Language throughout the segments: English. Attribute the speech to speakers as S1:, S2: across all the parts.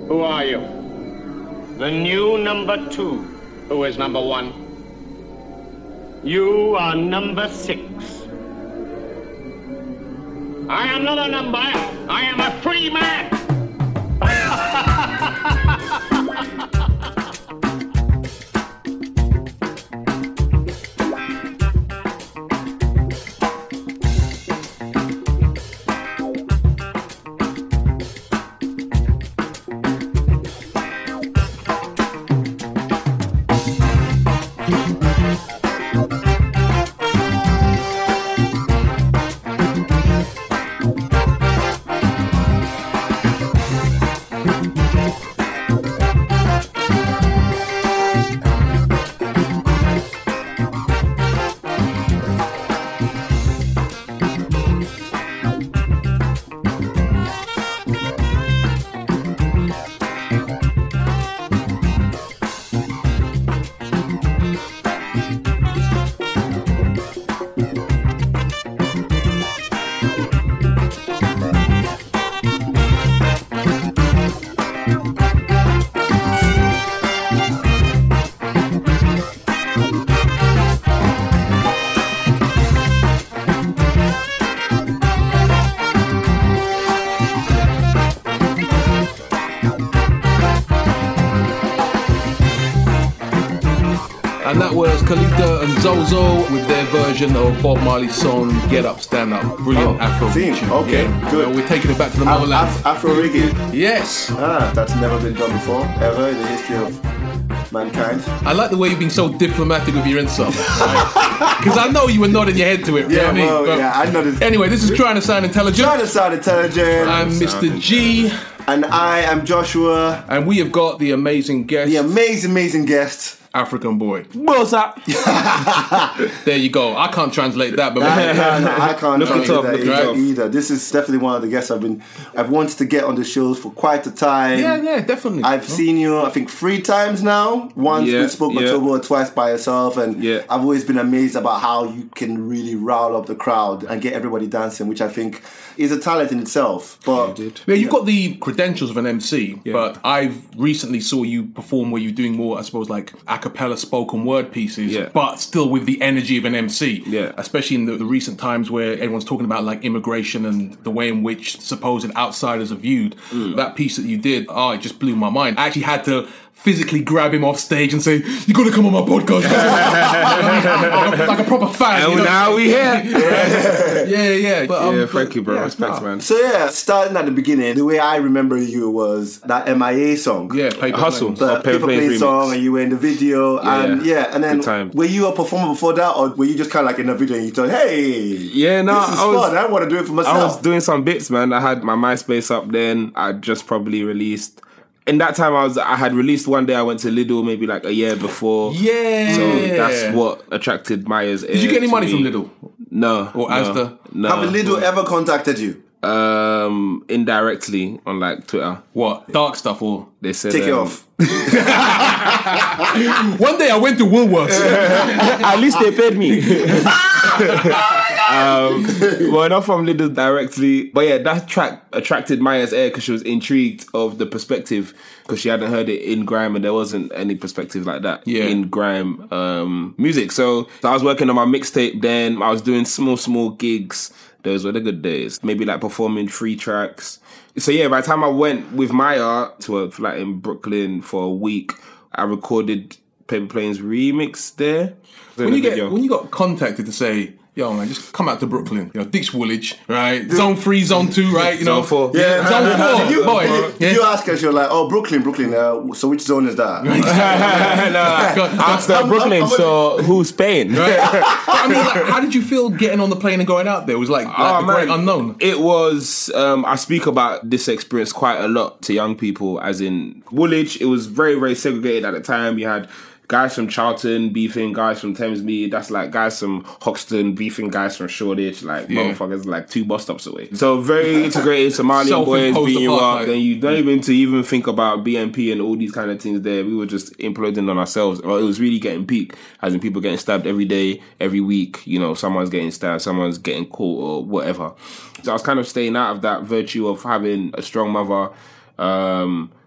S1: Who are you? The new number 2. Who is number 1? You are number 6. I am not a number. I am a free man.
S2: And that was Khalida and Zozo with their version of Bob Marley's song Get Up, Stand Up. Brilliant Afro
S3: theme.
S2: tune.
S3: Okay, good.
S2: We're taking it back to the motherland.
S3: Afro reggae.
S2: Yes.
S3: That's never been done before, ever in the history of mankind.
S2: I like the way you've been so diplomatic with your insult. Because I know you were nodding your head to it.
S3: Yeah,
S2: you know what I mean?
S3: I noticed.
S2: Anyway, this is Trying to Sound Intelligent.
S3: Trying to sound intelligent.
S2: I'm Mr. G.
S3: And I am Joshua.
S2: And we have got the amazing guest.
S3: The amazing guest.
S2: African boy.
S4: What's up?
S2: There you go. I can't translate that, but
S3: I can't translate that
S2: right?
S3: either. This is definitely one of the guests I've wanted to get on the shows for quite a time.
S2: Yeah, definitely.
S3: I've seen you, I think, 3 times now. Once we spoke Matobo, twice by yourself, and I've always been amazed about how you can really rile up the crowd and get everybody dancing, which I think is a talent in itself. But
S2: you've got the credentials of an MC, but I've recently saw you perform where you're doing more, I suppose, like a cappella spoken word pieces, but still with the energy of an MC.
S4: Yeah.
S2: Especially in the recent times where everyone's talking about like immigration and the way in which supposed outsiders are viewed. That piece that you did, it just blew my mind. I actually had to physically grab him off stage and say, "You got to come on my podcast." like a proper fan.
S4: And now we here.
S2: Yeah. But,
S4: thank you, bro. Respect, man.
S3: So starting at the beginning, the way I remember you was that MIA song.
S2: Yeah, Paper
S4: Hustle.
S2: Planes.
S3: The Paper Plane song, and you were in the video, and then
S4: Good time.
S3: were you a performer before that, or were you just kind of like in the video and you thought, "Hey, this is fun. I want to do it for myself."
S4: I was doing some bits, man. I had my MySpace up then. I just probably released. In that time, I had released one day. I went to Lidl maybe like a year before.
S2: Yeah.
S4: So that's what attracted Maya's ear.
S2: Did you get any money
S4: me.
S2: from Lidl?
S4: No.
S2: Or Asda?
S4: No.
S3: Have Lidl ever contacted you?
S4: Indirectly on like Twitter.
S2: What? Dark stuff or?
S4: They said
S3: Take it off.
S2: One day I went to Woolworths.
S4: At least they paid me. Well, not from Lidl directly, but that track attracted Maya's ear because she was intrigued of the perspective, because she hadn't heard it in grime and there wasn't any perspective like that in grime music. So I was working on my mixtape then. I was doing small gigs. Those were the good days. Maybe like performing 3 tracks. So by the time I went with Maya to a flat in Brooklyn for a week, I recorded Paper Planes remix there.
S2: When you got contacted to say, "Yo, man, just come out to Brooklyn. Dix Woolwich, right? Zone 3, Zone 2, right?
S4: Zone 4.
S3: Yeah.
S2: Zone 4, boy.
S3: Did you ask her? She was like, "Oh, Brooklyn. So which zone is that?"
S4: Asked her Brooklyn, so who's paying?
S2: Right? I mean, like, how did you feel getting on the plane and going out there? It was like the great unknown.
S4: It was, I speak about this experience quite a lot to young people, as in Woolwich. It was very, very segregated at the time. You had guys from Charlton beefing guys from Thamesmead. That's like guys from Hoxton beefing guys from Shoreditch. Like motherfuckers like 2 bus stops away. So very integrated Somalian boys beating you up. Then you don't even think about BNP and all these kind of things there. We were just imploding on ourselves. Well, it was really getting peak, as in people getting stabbed every day, every week. Someone's getting stabbed, someone's getting caught or whatever. So I was kind of staying out of that virtue of having a strong mother.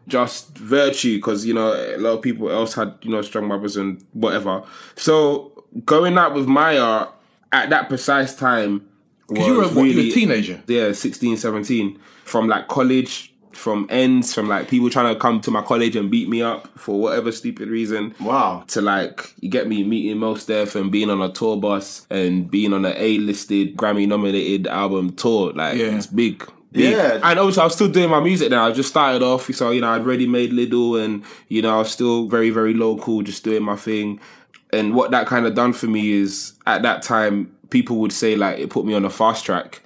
S4: just virtue, because, you know, a lot of people else had, you know, strong mothers and whatever. So going out with Maya at that precise time was
S2: you were a teenager?
S4: Yeah, 16, 17. From like college, from ends, from like people trying to come to my college and beat me up for whatever stupid reason.
S3: Wow.
S4: To like, you get me meeting Mos Def and being on a tour bus and being on an A-listed, Grammy-nominated album tour. Like, it's big.
S3: Yeah.
S4: And obviously I was still doing my music then. I just started off, so, you know, I'd already made Lidl and, you know, I was still very, very local, just doing my thing. And what that kind of done for me is, at that time, people would say, like, it put me on a fast track,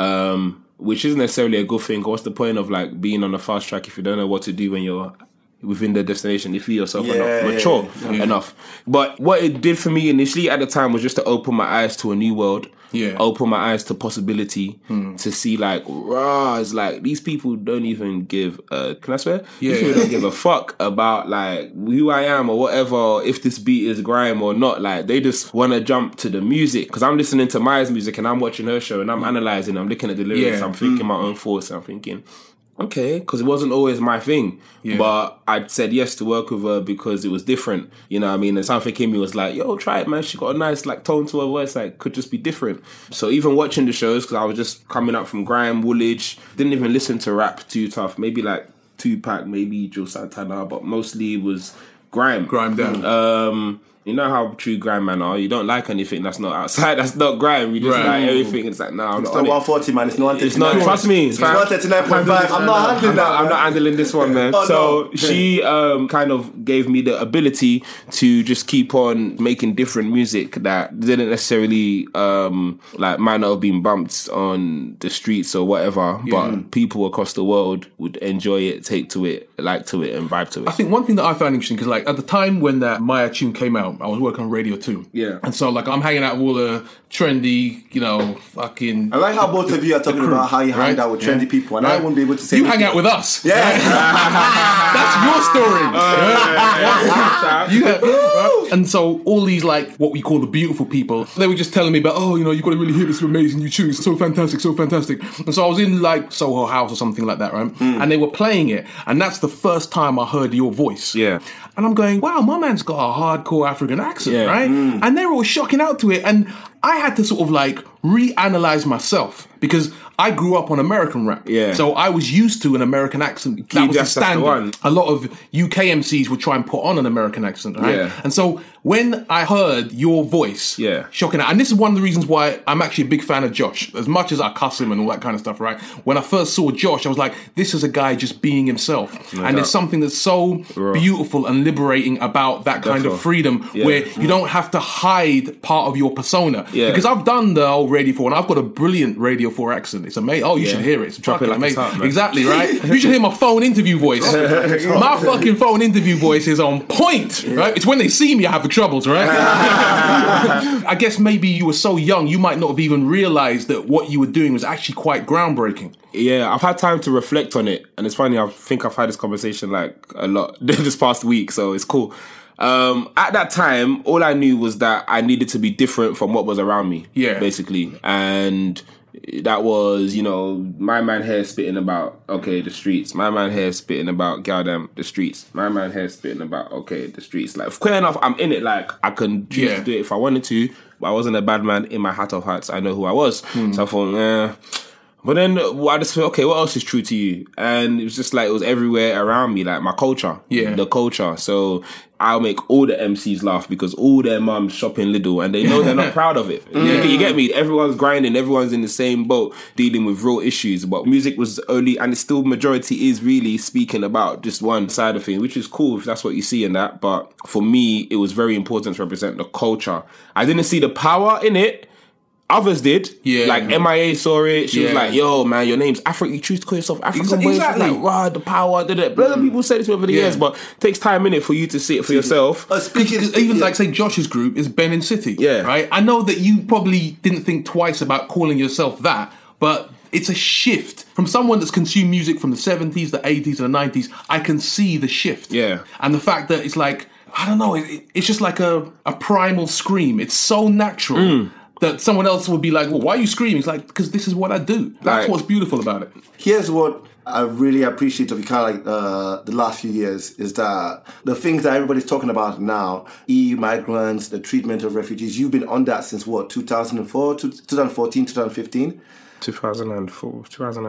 S4: which isn't necessarily a good thing. What's the point of, like, being on a fast track if you don't know what to do when you're within the destination, if you yourself are not mature enough? But what it did for me initially at the time was just to open my eyes to a new world. Open my eyes to possibility, to see like, it's like these people don't even give can I swear? These people don't give a fuck about like who I am or whatever, if this beat is grime or not. Like, they just want to jump to the music, because I'm listening to Maya's music and I'm watching her show and I'm analysing, I'm looking at the lyrics, I'm thinking my own thoughts, and I'm thinking, okay, because it wasn't always my thing. But I said yes to work with her because it was different. You know what I mean? And something in me was like, yo, try it, man. She got a nice like tone to her voice, like could just be different. So even watching the shows, because I was just coming up from grime, Woolwich, didn't even listen to rap too tough. Maybe like Tupac, maybe Joe Santana, but mostly it was grime.
S2: Grime down.
S4: You know how true grime men are. You don't like anything that's not outside. That's not grime. You just like everything. It's like, I'm
S3: it's
S4: not
S3: 140, man. It's not 139.
S4: It's not. Trust me.
S3: It's 139.5. I'm not handling that.
S4: I'm not handling this one, man. She kind of gave me the ability to just keep on making different music that didn't necessarily like might not have been bumped on the streets or whatever, but people across the world would enjoy it, take to it, like to it, and vibe to it.
S2: I think one thing that I found interesting, because like at the time when that Maya tune came out, I was working on Radio 2.
S4: Yeah.
S2: And so, like, I'm hanging out with all the trendy, you know, fucking...
S3: I like how both of you are talking about how you hang out with trendy people, and I wouldn't be able to say...
S2: You hang out with us. Yeah. That's your story. And so, all these, like, what we call the beautiful people, they were just telling me about, oh, you know, you've got to really hear this amazing new tune. It's so fantastic, so fantastic. And so I was in, like, Soho House or something like that, right? And they were playing it. And that's the first time I heard your voice.
S4: Yeah.
S2: And I'm going, wow, my man's got a hardcore African accent, right? And they were all shocking out to it. And I had to sort of like reanalyze myself, because I grew up on American rap. Yeah. So I was used to an American accent. That was the standard. A lot of UK MCs would try and put on an American accent, right? Yeah. And so when I heard your voice, shocking out, and this is one of the reasons why I'm actually a big fan of Josh, as much as I cuss him and all that kind of stuff, right? When I first saw Josh, I was like, this is a guy just being himself. And there's something that's so beautiful and liberating about that kind of freedom, where you don't have to hide part of your persona. Yeah. Because I've done the old Radio 4, and I've got a brilliant Radio 4 accent. It's amazing. Oh, you should hear it. It's fucking amazing. Exactly, right? You should hear my phone interview voice. My fucking phone interview voice is on point, right? It's when they see me I have the troubles, right? I guess maybe you were so young, you might not have even realised that what you were doing was actually quite groundbreaking.
S4: Yeah, I've had time to reflect on it. And it's funny, I think I've had this conversation like a lot this past week, so it's cool. At that time, all I knew was that I needed to be different from what was around me, basically. And that was, you know, my man here spitting about, okay, the streets. My man here spitting about, goddamn, the streets. My man here spitting about, okay, the streets. Like, fair enough, I'm in it. Like, I can choose to do it if I wanted to, but I wasn't a bad man in my heart of hearts. I know who I was. So I thought, But then I just felt, okay, what else is true to you? And it was just like, it was everywhere around me, like my culture. Yeah. The culture. So I'll make all the MCs laugh because all their mums shop in Lidl and they know they're not proud of it. You get me? Everyone's grinding, everyone's in the same boat dealing with real issues. But music was only, and it's still majority is really speaking about just one side of things, which is cool if that's what you see in that. But for me, it was very important to represent the culture. I didn't see the power in it. Others did. Yeah. Like MIA saw it. She was like, yo, man, your name's Africa. You choose to call yourself African. Exactly. Like, wow, the power. Other people said this over the years, but it takes time in it for you to see it for yourself.
S2: Even like, say, Josh's group is Benin City. Yeah. Right? I know that you probably didn't think twice about calling yourself that, but it's a shift. From someone that's consumed music from the 70s, the 80s, and the 90s, I can see the shift. Yeah. And the fact that it's like, I don't know, it's just like a primal scream. It's so natural. that someone else would be like, well, why are you screaming? It's like, because this is what I do. That's what's beautiful about it.
S3: Here's what I really appreciate of kind of like the last few years is that the things that everybody's talking about now, EU migrants, the treatment of refugees, you've been on that since what, 2004, 2014, 2015?
S4: 2004,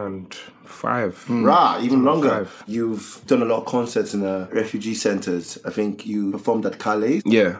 S4: 2005.
S3: Right, even longer. You've done a lot of concerts in refugee centres. I think you performed at Calais.
S4: Yeah.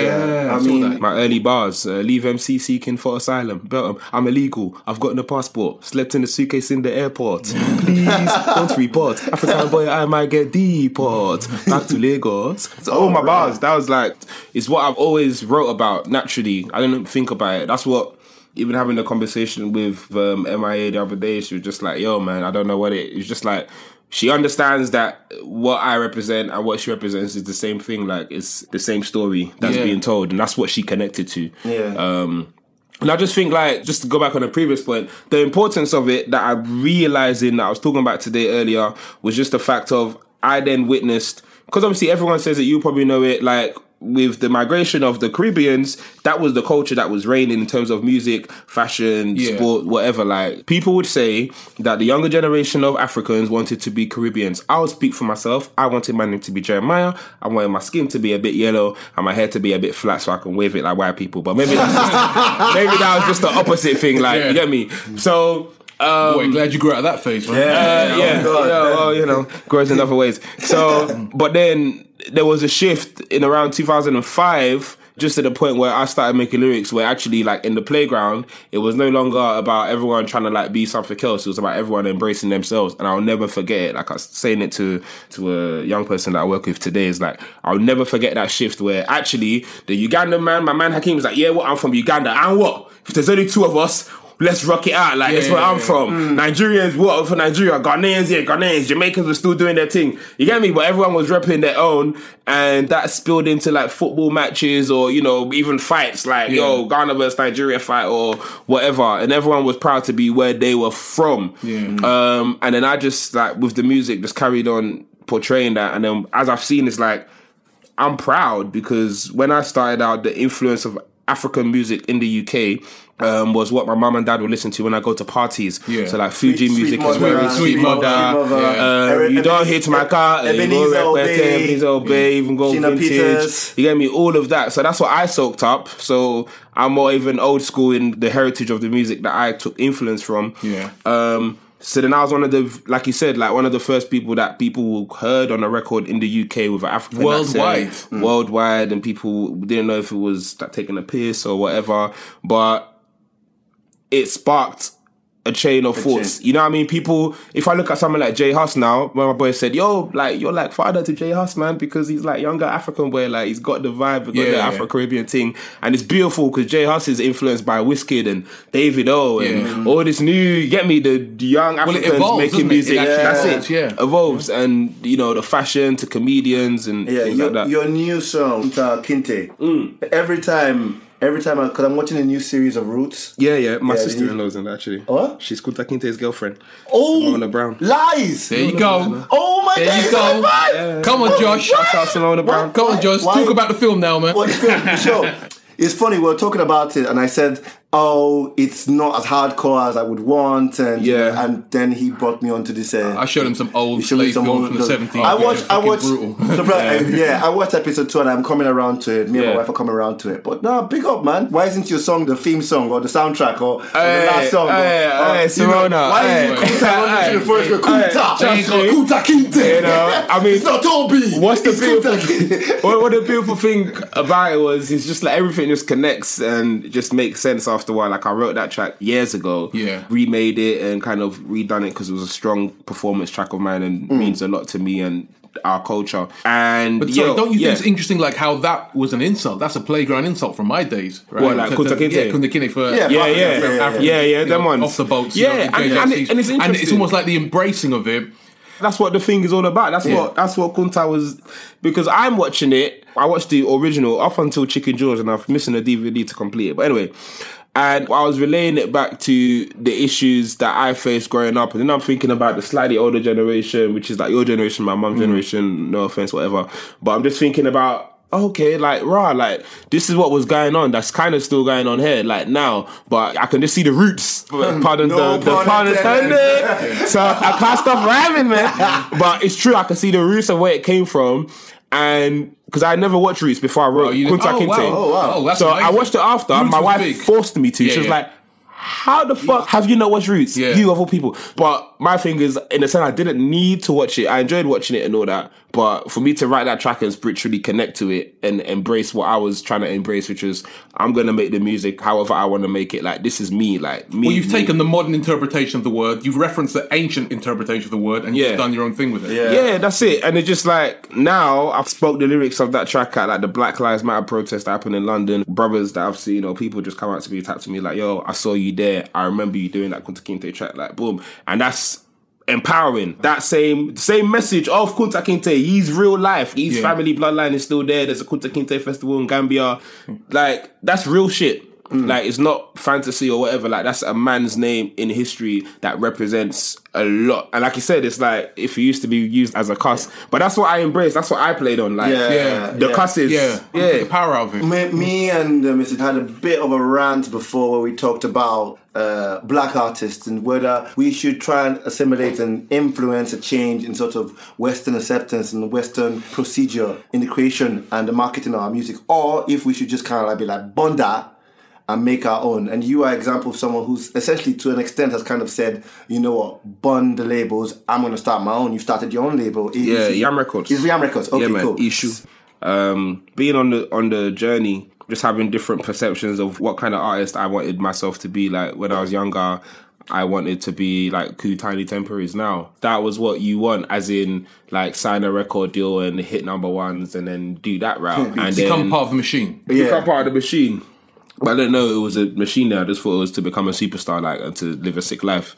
S2: I mean,
S4: my early bars, leave MC seeking for asylum. Belgium, I'm illegal. I've got no passport. Slept in the suitcase in the airport. Please don't report. African boy, I might get deport. Back to Lagos. So all my bars, that was like, it's what I've always wrote about naturally. I didn't think about it. That's what, even having a conversation with MIA the other day, she was just like, yo, man, I don't know what it is. Just like, she understands that what I represent and what she represents is the same thing. Like, it's the same story that's being told. And that's what she connected to.
S3: Yeah.
S4: And I just think, like, just to go back on the previous point, the importance of it that I'm realizing that I was talking about today earlier was just the fact of, I then witnessed, because obviously everyone says that, you probably know it, like, with the migration of the Caribbeans, that was the culture that was reigning in terms of music, fashion, sport, whatever. Like, people would say that the younger generation of Africans wanted to be Caribbeans. I'll speak for myself. I wanted my name to be Jeremiah. I wanted my skin to be a bit yellow and my hair to be a bit flat so I can wave it like white people. But maybe maybe that was just the opposite thing. Like, you get me? So...
S2: Boy, glad you grew out of that phase, man.
S4: Well, you know, grows in other ways. So, but then there was a shift in around 2005, just to the point where I started making lyrics where actually, like, in the playground, it was no longer about everyone trying to, like, be something else. It was about everyone embracing themselves. And I'll never forget it. Like, I was saying it to a young person that I work with today, is like, I'll never forget that shift where actually the Ugandan man, my man Hakeem, was like, yeah, I'm from Uganda. And what? If there's only two of us, let's rock it out. Like, that's where I'm from. Nigerians, what for Nigeria? Ghanaians, Jamaicans were still doing their thing. You get me? But everyone was repping their own, and that spilled into, like, football matches or, you know, even fights. Like, yo, Ghana versus Nigeria fight or whatever. And everyone was proud to be where they were from. And then I just, like, with the music, just carried on portraying that. And then as I've seen, it's like, I'm proud because when I started out, the influence of African music in the UK was what my mum and dad would listen to when I go to parties. So like Fuji music is very Sweet Mother. You don't hit my car. Ebenezer Obey, even go
S3: Sheena
S4: vintage.
S3: Peters.
S4: You get me? All of that. So that's what I soaked up. So I'm more even old school in the heritage of the music that I took influence from. So then I was one of the, like you said, like one of the first people that people heard on a record in the UK with an African accent. Worldwide, and people didn't know if it was like taking a piss or whatever, but it sparked a chain of thoughts. You know what I mean? People, if I look at someone like Jay Huss now, when my boy said, yo, like, you're like father to Jay Huss, man, because he's like younger African boy, like he's got the vibe, got the Afro-Caribbean thing. And it's beautiful because Jay Huss is influenced by Wizkid and David O and all this new, you get me, the young Africans
S2: evolves,
S4: making music.
S2: That's it.
S4: Evolves. And, you know, the fashion to comedians and things like that.
S3: Your new song, Kinte, every time, because I'm watching a new series of Roots.
S4: My sister-in-law's in that, actually.
S3: What?
S4: She's Kunta Kinte's girlfriend.
S3: Oh!
S4: Simona Brown.
S3: Lies!
S2: There you go.
S3: Oh my
S2: There you go. Come on, Josh.
S4: Shout out Simona Brown.
S2: Come on, Josh. Talk about the film now, man.
S3: What the film? The show. It's funny, we were talking about it, and I said, oh, it's not as hardcore as I would want, and then he brought me onto this.
S2: I showed him some old slave film from the 70s.
S3: I watched episode 2 and I'm coming around to it. Me and my wife are coming around to it. But no, big up, man. Why isn't your song the theme song or the soundtrack or the last song?
S4: Simona.
S3: Why is Kunta the first Kunta Kinte?
S4: You know, I mean,
S3: it's not Toby.
S4: What's the beautiful? What the beautiful thing about it was, it's just like everything just connects and just makes sense after a while. Like I wrote that track years ago, remade it and kind of redone it because it was a strong performance track of mine and means a lot to me and our culture. And
S2: but sorry, don't you think it's interesting, like how that was an insult? That's a playground insult from my days, right?
S4: What, like Kunta Kinte?
S2: Kunta Kinte for
S4: them ones
S2: off the boats,
S4: and it's interesting.
S2: And it's almost like the embracing of it.
S4: That's what the thing is all about. That's what Kunta was, because I'm watching it. I watched the original up until Chicken George, and I'm missing a DVD to complete it. But anyway, and I was relaying it back to the issues that I faced growing up, and then I'm thinking about the slightly older generation, which is like your generation, my mum's generation. No offense, whatever. But I'm just thinking about okay, like, rah, like, this is what was going on. That's kind of still going on here, like, now. But I can just see the roots. Pardon the pun intended. So I can't stop rhyming, man. But it's true, I can see the roots of where it came from. And because I never watched Roots before I wrote Kunta Kinte.
S3: Wow.
S2: That's
S4: so
S2: amazing.
S4: I watched it after.
S2: Roots
S4: my
S2: was
S4: wife
S2: big.
S4: forced me to. She was like, how the fuck have you not watched Roots?
S2: Yeah.
S4: You of all people. But my thing is, in a sense, I didn't need to watch it. I enjoyed watching it and all that. But for me to write that track and spiritually connect to it and embrace what I was trying to embrace, which was, I'm going to make the music however I want to make it. Like, this is me. Like, me.
S2: Well, you've taken the modern interpretation of the word, you've referenced the ancient interpretation of the word, and you've done your own thing with it.
S4: Yeah, that's it. And it's just like, now I've spoke the lyrics of that track at like the Black Lives Matter protest that happened in London. Brothers that I've seen, or people just come out to me, tap to me like, yo, I saw you there. I remember you doing that Kunta Kinte track, like, boom. And that's empowering. That same message of Kunta Kinte. He's real life. His family bloodline is still there. There's a Kunta Kinte festival in Gambia. Like, that's real shit. Like, it's not fantasy or whatever. Like, that's a man's name in history that represents a lot. And like you said, it's like, if it used to be used as a cuss. But that's what I embraced. That's what I played on. Like, the cusses.
S2: The power of it.
S3: Me and Mr. had a bit of a rant before where we talked about black artists and whether we should try and assimilate and influence a change in sort of Western acceptance and Western procedure in the creation and the marketing of our music, or if we should just kind of like be like, Bonda, and make our own. And you are an example of someone who's essentially, to an extent, has kind of said, you know what, bun the labels, I'm going to start my own. You started your own label.
S4: Yam Records.
S3: It's Yam Records. Okay,
S4: man,
S3: cool.
S4: Issue. Being on the journey, just having different perceptions of what kind of artist I wanted myself to be. Like, when I was younger, I wanted to be like who Tiny Temper is now. That was what you want, as in, like, sign a record deal and hit number ones and then do that route. And
S2: Become part of the machine.
S4: Become part of the machine. But I didn't know it was a machine there. I just thought it was to become a superstar, like, and to live a sick life.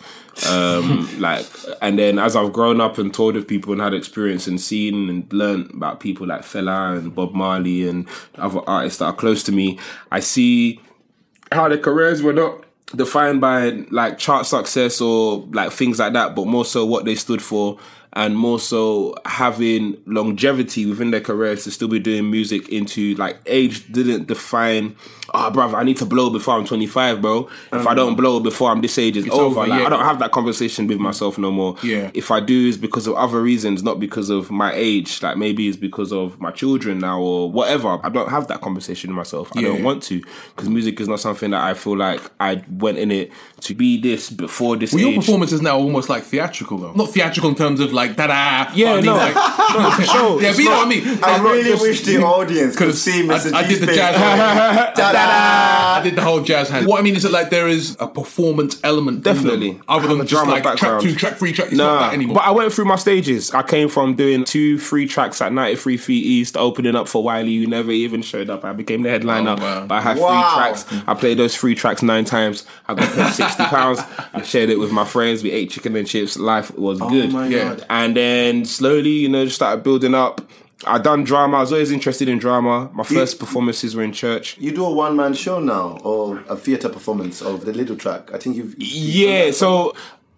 S4: Like, and then as I've grown up and toured with people and had experience and seen and learned about people like Fela and Bob Marley and other artists that are close to me, I see how their careers were not defined by like chart success or like things like that, but more so what they stood for, and more so having longevity within their careers to still be doing music into, like, age didn't define, bruv, I need to blow before I'm 25, bro. If I don't blow before I'm this age, it's over. Like, I don't have that conversation with myself no more.
S2: Yeah.
S4: If I do, it's because of other reasons, not because of my age. Like, maybe it's because of my children now or whatever. I don't have that conversation with myself. I don't want to, because music is not something that I feel like I went in it to be this before this age.
S2: Your performance is now almost like theatrical, though. Not theatrical in terms of like, ta-da.
S4: Yeah, no.
S2: Like,
S4: no, for sure.
S2: Yeah, but you know what I mean?
S3: I really wish the audience could see Mr.
S2: I did the
S3: G's
S2: jazz
S3: face.
S2: hand. I did the whole jazz hand. What I mean is that, like, there is a performance element.
S4: Definitely.
S2: Other than just
S4: drama
S2: like
S4: background.
S2: track 2, track 3, track. It's not that anymore.
S4: But I went through my stages. I came from doing 2-3 tracks at 93 Feet East, opening up for Wiley, who never even showed up. I became the headliner.
S2: Oh, wow.
S4: But I had 3 tracks. I played those 3 tracks 9 times. I got paid £60. I shared it with my friends. We ate chicken and chips. Life was good.
S3: My God.
S4: And then slowly, you know, just started building up. I done drama. I was always interested in drama. My first performances were in church.
S3: You do a one-man show now, or a theatre performance of the Little Track. I think you've
S4: Yeah, so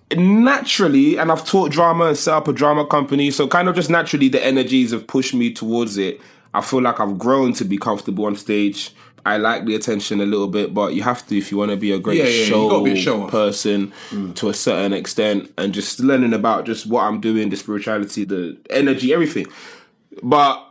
S4: naturally, and I've taught drama and set up a drama company, so kind of just naturally the energies have pushed me towards it. I feel like I've grown to be comfortable on stage. I like the attention a little bit, but you have to if you want to be a great show person to a certain extent, and just learning about just what I'm doing, the spirituality, the energy, everything. But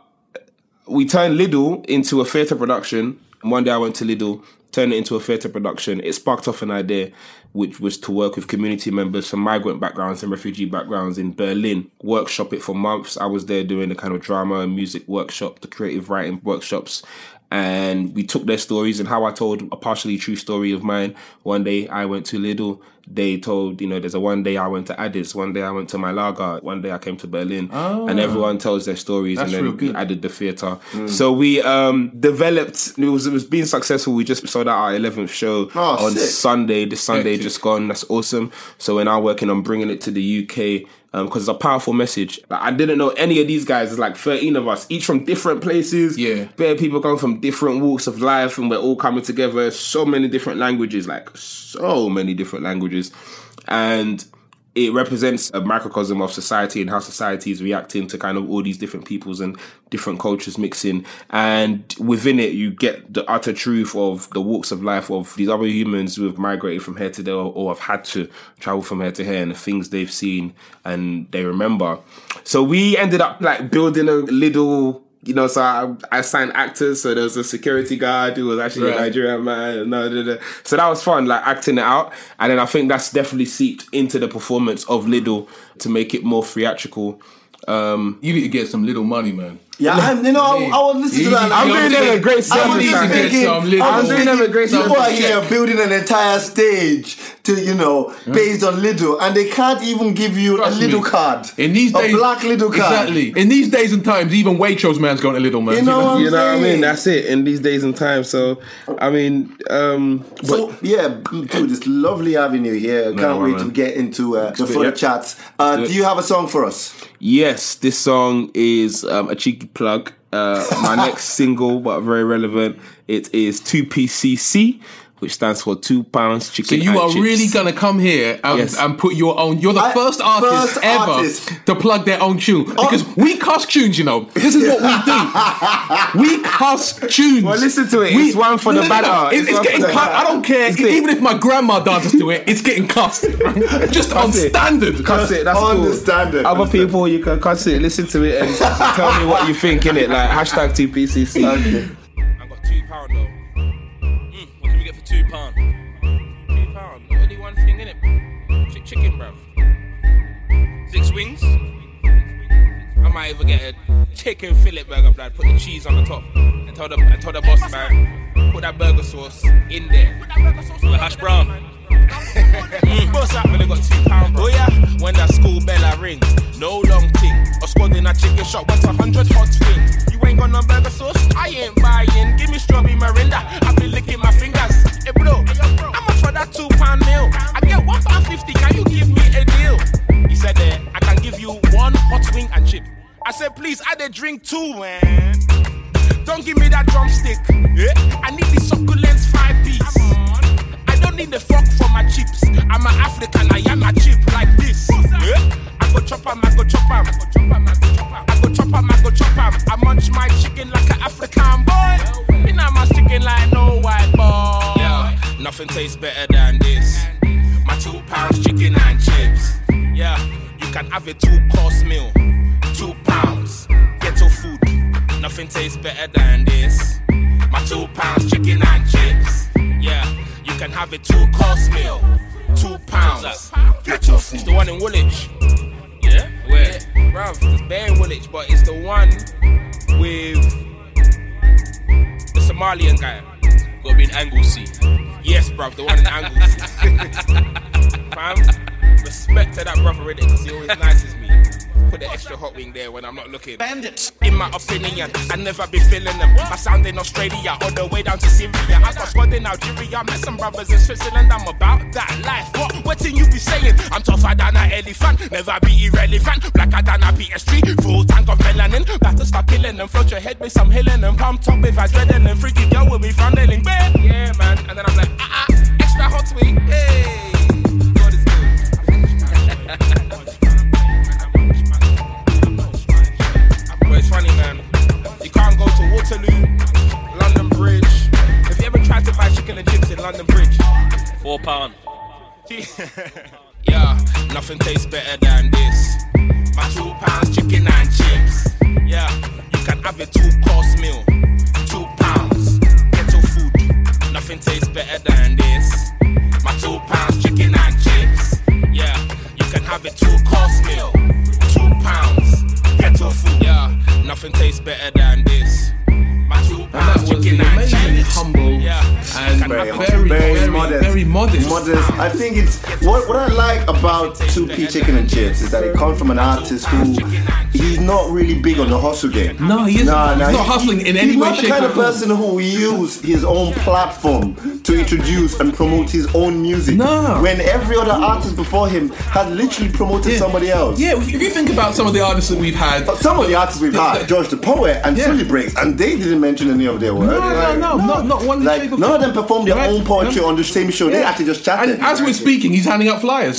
S4: we turned Lidl into a theatre production. And one day I went to Lidl, turned it into a theatre production. It sparked off an idea, which was to work with community members from migrant backgrounds and refugee backgrounds in Berlin. Workshop it for months. I was there doing the kind of drama and music workshop, the creative writing workshops. And we took their stories, and how I told a partially true story of mine. One day I went to Lidl. They told, you know, there's a one day I went to Addis, one day I went to my lager, one day I came to Berlin. And everyone tells their stories.
S2: That's
S4: and then we added the theatre. So we developed, it was being successful. We just sold out our 11th show on
S3: sick.
S4: Sunday. This Sunday just gone. That's awesome. So we're now working on bringing it to the UK. Because it's a powerful message. Like, I didn't know any of these guys. There's like 13 of us, each from different places.
S2: Yeah.
S4: Bare people come from different walks of life, and we're all coming together. So many different languages, And it represents a microcosm of society and how society is reacting to kind of all these different peoples and different cultures mixing. And within it, you get the utter truth of the walks of life of these other humans who have migrated from here to there or have had to travel from here to here and the things they've seen and they remember. So we ended up like building a little... so I signed actors. So there was a security guard who was actually a Nigerian man. So that was fun, like acting it out. And then I think that's definitely seeped into the performance of Lidl to make it more theatrical.
S2: You need to get some Lidl money, man.
S3: Yeah, I would listen to that.
S4: I'm doing them a great service.
S3: I'm doing them a great service. People are here building an entire stage to, based on Lidl, and they can't even give you a Lidl card.
S2: In these days,
S3: a black Lidl card.
S2: Exactly. In these days and times, even Waitrose man's going to Lidl, man.
S3: You know what I
S4: mean? That's it. In these days and times. So, I mean...
S3: dude, it's lovely having you here. Can't wait to get into the further chats. Do you have a song for us?
S4: Yes, this song is a cheeky plug. My next single, but very relevant. It is 2PCC, which stands for £2 chicken.
S2: So you are chips. Really gonna come here and put your own. You're the first artist ever to plug their own tune because we cuss tunes. This is what we do. We cuss tunes.
S4: Well, listen to it. It's one for the banner.
S2: It's getting cut. I don't care. Even if my grandma dances to it, it's getting cussed. Just on standard.
S4: Cuss it. That's
S3: on
S4: cool.
S3: The standard.
S4: Other people, you can cuss it. Listen to it and tell me what you think. Innit? Like #2PCC.
S3: Okay.
S5: I got £2 though. What can we get for £2? £2. Only one thing in it. Chicken, bruv. 6 wings. I might even get a chicken fillet burger, blood. Put the cheese on the top and tell the boss man, put that burger sauce in there. Put that burger sauce with hash brown. Boss up when they got £2, bro. Oh yeah, when that school bell rings, no long tick. Or squad in a chicken shop, what's 100 hot wings? You ain't got no burger sauce? I ain't buying. Give me strawberry Mirinda. I've been licking my fingers. Hey bro, how much for that £2 meal? I get £1.50. Can you give me a deal? He said I can give you 1 hot wing and chip. I said please add a drink too, man. Don't give me that drumstick. I need the succulents 5-piece. I don't need the fork for my chips. I'm an African, I am a chip like this. I go chop 'em, I go chop 'em. I go chop 'em, I go chop 'em. I munch my chicken like an African boy. Me not my chicken like no white boy. Yeah, nothing tastes better than this. My £2 chicken and chips. Yeah, you can have a 2-course meal. £2, ghetto food. Nothing tastes better than this. My £2 chicken and chips. Yeah, you can have a 2-course meal. £2. Ghetto food. It's the one in Woolwich. Yeah? Where? Yeah, bruv, it's bare in Woolwich, but it's the one with the Somalian guy. Gotta be in Anglesey. Yes, bruv, the one in Anglesey. Fam, respect to that brother in it, because he always nices me. Put the extra hot wing there when I'm not looking. Bandits. In my opinion, I never be feeling them. I sound in Australia all the way down to Syria. I got squad in Algeria, met some brothers in Switzerland. I'm about that life. What thing you be saying? I'm tougher than an elephant, never be irrelevant. Blacker than a PS3, full tank of melanin. About to start killing them, float your head with some healing and pumped up with adrenaline. Freaky girl will be funneling, babe. Yeah, man. And then I'm like, extra hot wing. Hey, God is good. It's funny, man. You can't go to Waterloo, London Bridge. Have you ever tried to buy chicken and chips in London Bridge? £4. Yeah, nothing tastes better than this. My £2 chicken and chips. Yeah, you can have a 2-course meal. £2, ghetto food. Nothing tastes better than this. My £2 chicken and chips. Yeah, you can have a 2-course meal. £2. Ghetto food. Yeah, nothing tastes better than this. My £2 chicken and chips.
S2: Humble, and very modest.
S3: I think it's what I like about 2P Chicken and Chips is that it comes from an artist who he's not really big on the hustle game.
S2: No, he isn't.
S3: Nah,
S2: he's not hustling in any way, shape, or form.
S3: He's not the kind of person who will use his own platform to introduce and promote his own music.
S2: No.
S3: When every other artist before him had literally promoted somebody else.
S2: Yeah, if you think about some of the artists that we've had.
S3: Some of the artists we've had, George the Poet and Sully Breaks, and they didn't mention any of their work.
S2: No, not one.
S3: Like, none of them performed their own poetry on the same show. They actually just chatted.
S2: And as we're speaking, he's handing out flyers.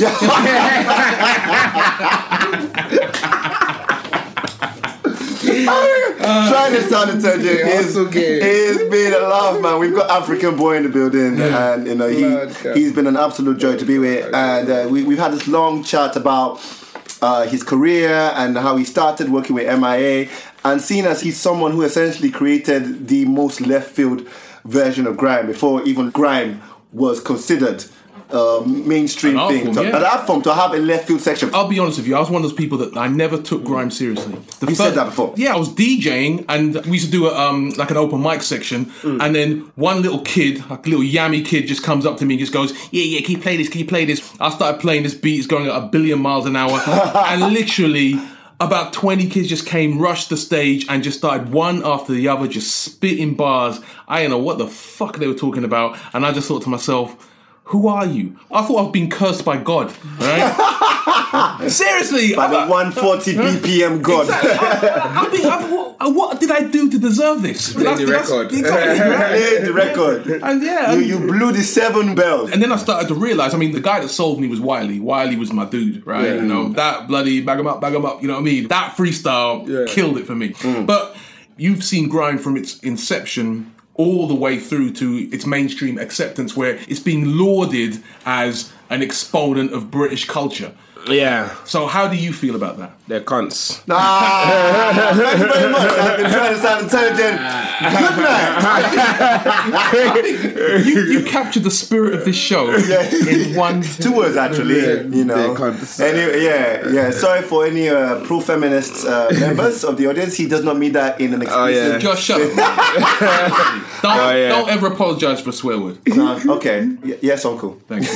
S3: Trying to sound intelligent. It's been a laugh, man. We've got African Boy in the building, and he's been an absolute joy to be with. And we've had this long chat about his career and how he started working with MIA, and seeing as he's someone who essentially created the most left field version of grime before even grime was considered mainstream thing. An art form to have a left field section.
S2: I'll be honest with you, I was one of those people that I never took grime seriously.
S3: You said that before.
S2: Yeah, I was DJing and we used to do like an open mic section, and then one little kid, like a little yammy kid, just comes up to me and just goes, yeah, can you play this? I started playing this beat, it's going at 1 billion miles an hour, and literally about 20 kids just came, rushed the stage, and just started one after the other, just spitting bars. I don't know what the fuck they were talking about, and I just thought to myself, who are you? I thought I was being cursed by God, right? Seriously.
S3: By the 140 BPM God.
S2: Exactly. What did I do to deserve this?
S4: Played the record.
S3: Played the record.
S2: And
S3: you blew the 7 bells.
S2: And then I started to realise, I mean, the guy that sold me was Wiley. Wiley was my dude, right? Yeah. You know, that bloody bag 'em up, you know what I mean? That freestyle killed it for me. But you've seen grime from its inception all the way through to its mainstream acceptance, where it's been lauded as an exponent of British culture.
S4: Yeah.
S2: So how do you feel about that?
S4: They're cunts.
S3: Thank you very much. I've been trying to sound intelligent. Good man.
S2: You captured the spirit of this show in 2
S3: words, actually. You know. Anyway, sorry for any pro-feminist members of the audience. He does not mean that in an explicit.
S2: Just shut up. Don't ever apologise for a swear word.
S3: Okay. Yes, uncle.
S2: Thank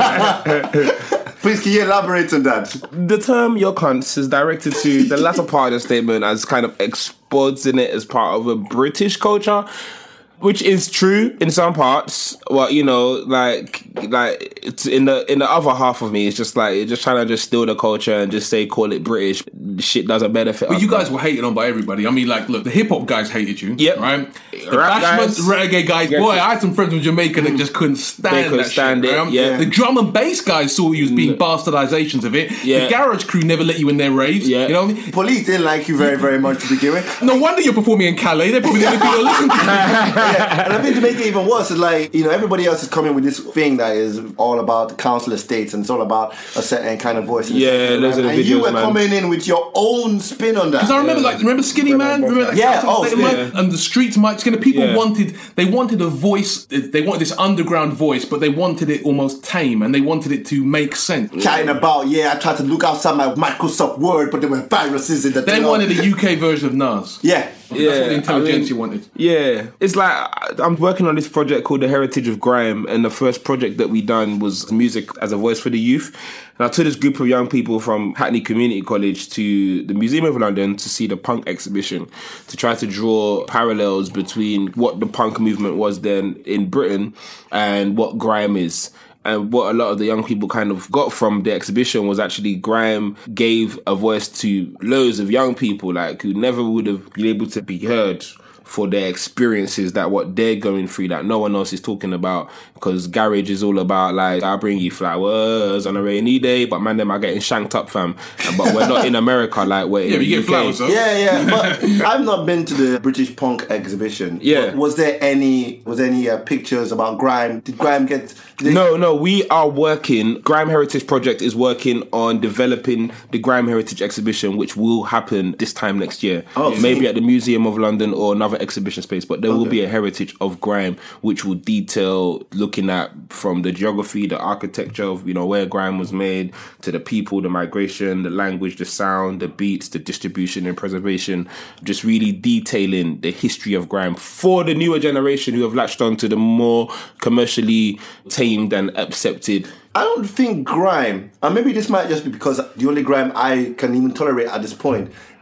S2: you.
S3: Please, can you elaborate on that?
S4: The term "your cunts" is directed to the latter part of the statement, as kind of exposing it as part of a British culture, which is true in some parts. Well, you know, like it's in the other half of me, it's just like you're just trying to just steal the culture and just call it British. Shit doesn't benefit.
S2: But you guys were hated on by everybody. I mean, like, look, the hip hop guys hated you. Yep. Right. The
S4: rap
S2: guys, reggae guys. Boy, I had some friends from Jamaica that just couldn't stand that shit. Right?
S4: Yeah.
S2: The drum and bass guys saw you as being bastardizations of it. Yeah. The garage crew never let you in their raves. Yeah. You know what I mean?
S3: Police didn't like you very, very much to begin with.
S2: No wonder you're performing in Calais. They probably didn't even listen to you.
S3: And I think to make it even worse, is like, you know, everybody else is coming with this thing that is all about the council estates and it's all about a certain kind of voice. And
S4: those are the videos,
S3: you were coming in with your own spin on that.
S2: Because I remember Skinny Man? Remember that? And the streets Mike Skinner. People wanted a voice. They wanted this underground voice, but they wanted it almost tame and they wanted it to make sense.
S3: Chatting about, I tried to look outside my Microsoft Word, but there were viruses in the
S2: thing. They wanted a UK version of Nas.
S3: Yeah.
S2: That's what the intelligentsia wanted.
S4: Yeah. It's like, I'm working on this project called The Heritage of Grime, and the first project that we done was music as a voice for the youth. And I took this group of young people from Hackney Community College to the Museum of London to see the punk exhibition, to try to draw parallels between what the punk movement was then in Britain and what grime is. And what a lot of the young people kind of got from the exhibition was actually grime gave a voice to loads of young people, like, who never would have been able to be heard for their experiences, that what they're going through that no one else is talking about, because garage is all about, like, I'll bring you flowers on a rainy day, but man, them are getting shanked up, fam. But we're not in America, like we're in the
S2: get
S4: UK.
S2: Flowers, huh?
S3: But I've not been to the British punk exhibition. Was there any pictures about grime? Did grime get...
S4: No, we are working, Grime Heritage Project is working on developing the Grime Heritage exhibition, which will happen this time next year. Maybe at the Museum of London or another exhibition space, but there will be a heritage of grime which will detail, looking at from the geography, the architecture of, you know, where grime was made, to the people, the migration, the language, the sound, the beats, the distribution and preservation, just really detailing the history of grime for the newer generation who have latched on to the more commercially tamed and accepted.
S3: I don't think grime, and maybe this might just be because the only grime I can even tolerate at this point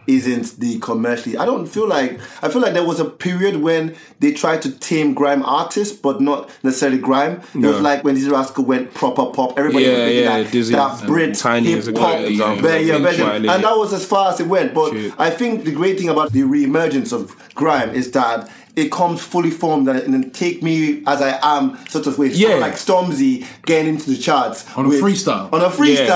S3: isn't the commercially. I feel like there was a period when they tried to tame grime artists, but not necessarily grime. It was like when Dizzee Rascal went proper pop. Everybody was making that Brit hip hop version, and that was as far as it went. But I think the great thing about the re-emergence of grime is that it comes fully formed and then take me as I am sort of way. So like Stormzy getting into the charts
S2: on a freestyle.
S3: On a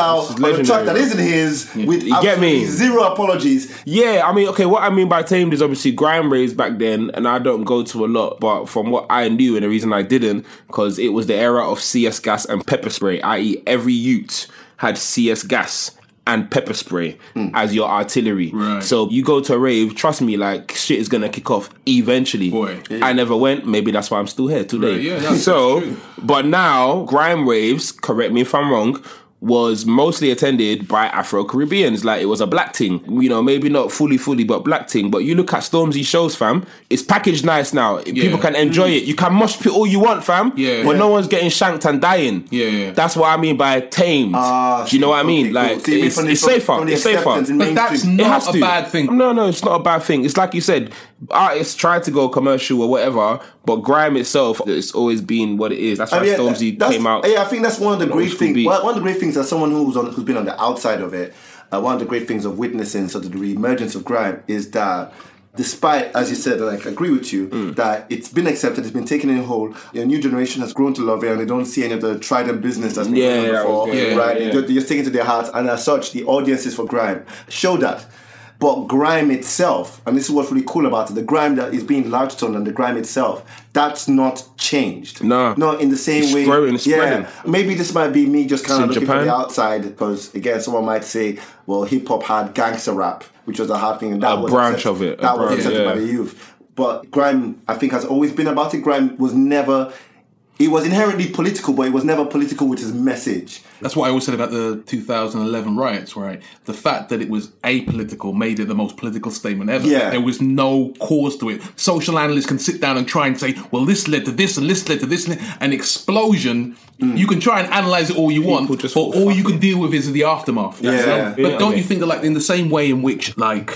S3: track that isn't his with absolutely zero apologies.
S4: Yeah, I mean, okay, what I mean by tamed is obviously grime raves back then, and I don't go to a lot, but from what I knew, and the reason I didn't, because it was the era of CS gas and pepper spray, i.e. every youth had CS gas and pepper spray as your artillery. Right. So you go to a rave, trust me, like shit is gonna kick off eventually. I never went, maybe that's why I'm still here today. Right, that's true. But now, grime raves, correct me if I'm wrong, was mostly attended by Afro-Caribbeans. Like, it was a black thing. You know, maybe not fully, but black thing. But you look at Stormzy shows, fam, it's packaged nice now. People can enjoy it. You can mosh pit all you want, fam. But no one's getting shanked and dying. That's what I mean by tamed. Do you know what I mean? Like, cool. It's safer. It's safer.
S2: But that's not a bad thing.
S4: No, it's not a bad thing. It's like you said, artists try to go commercial or whatever, but grime itself, it's always been what it is. That's why Stormzy came out.
S3: Yeah, I think that's one of the great things. One of the great things as someone who's been on the outside of it, one of the great things of witnessing sort of the re-emergence of grime is that despite, as you said, like I agree with you, that it's been accepted, it's been taken in whole, the new generation has grown to love it and they don't see any of the trident business that's been done before, right? They're just taking to their hearts, and as such, the audiences for grime show that. But grime itself, and this is what's really cool about it, the grime that is being larged on and the grime itself, that's not changed. No. Not in the same way.
S4: It's spreading.
S3: Maybe this might be me just kind of looking from the outside, because again, someone might say, well, hip-hop had gangster rap, which was a hard thing. And that was
S4: branch of it.
S3: That was accepted by the youth. But grime, I think, has always been about it. Grime was never... It was inherently political, but it was never political with his message.
S2: That's what I always said about the 2011 riots, right? The fact that it was apolitical made it the most political statement ever.
S3: Yeah.
S2: There was no cause to it. Social analysts can sit down and try and say, well, this led to this and this led to this. An explosion. You can try and analyse it all you want, but all you can deal with is the aftermath. But don't you think that, like, in the same way in which, like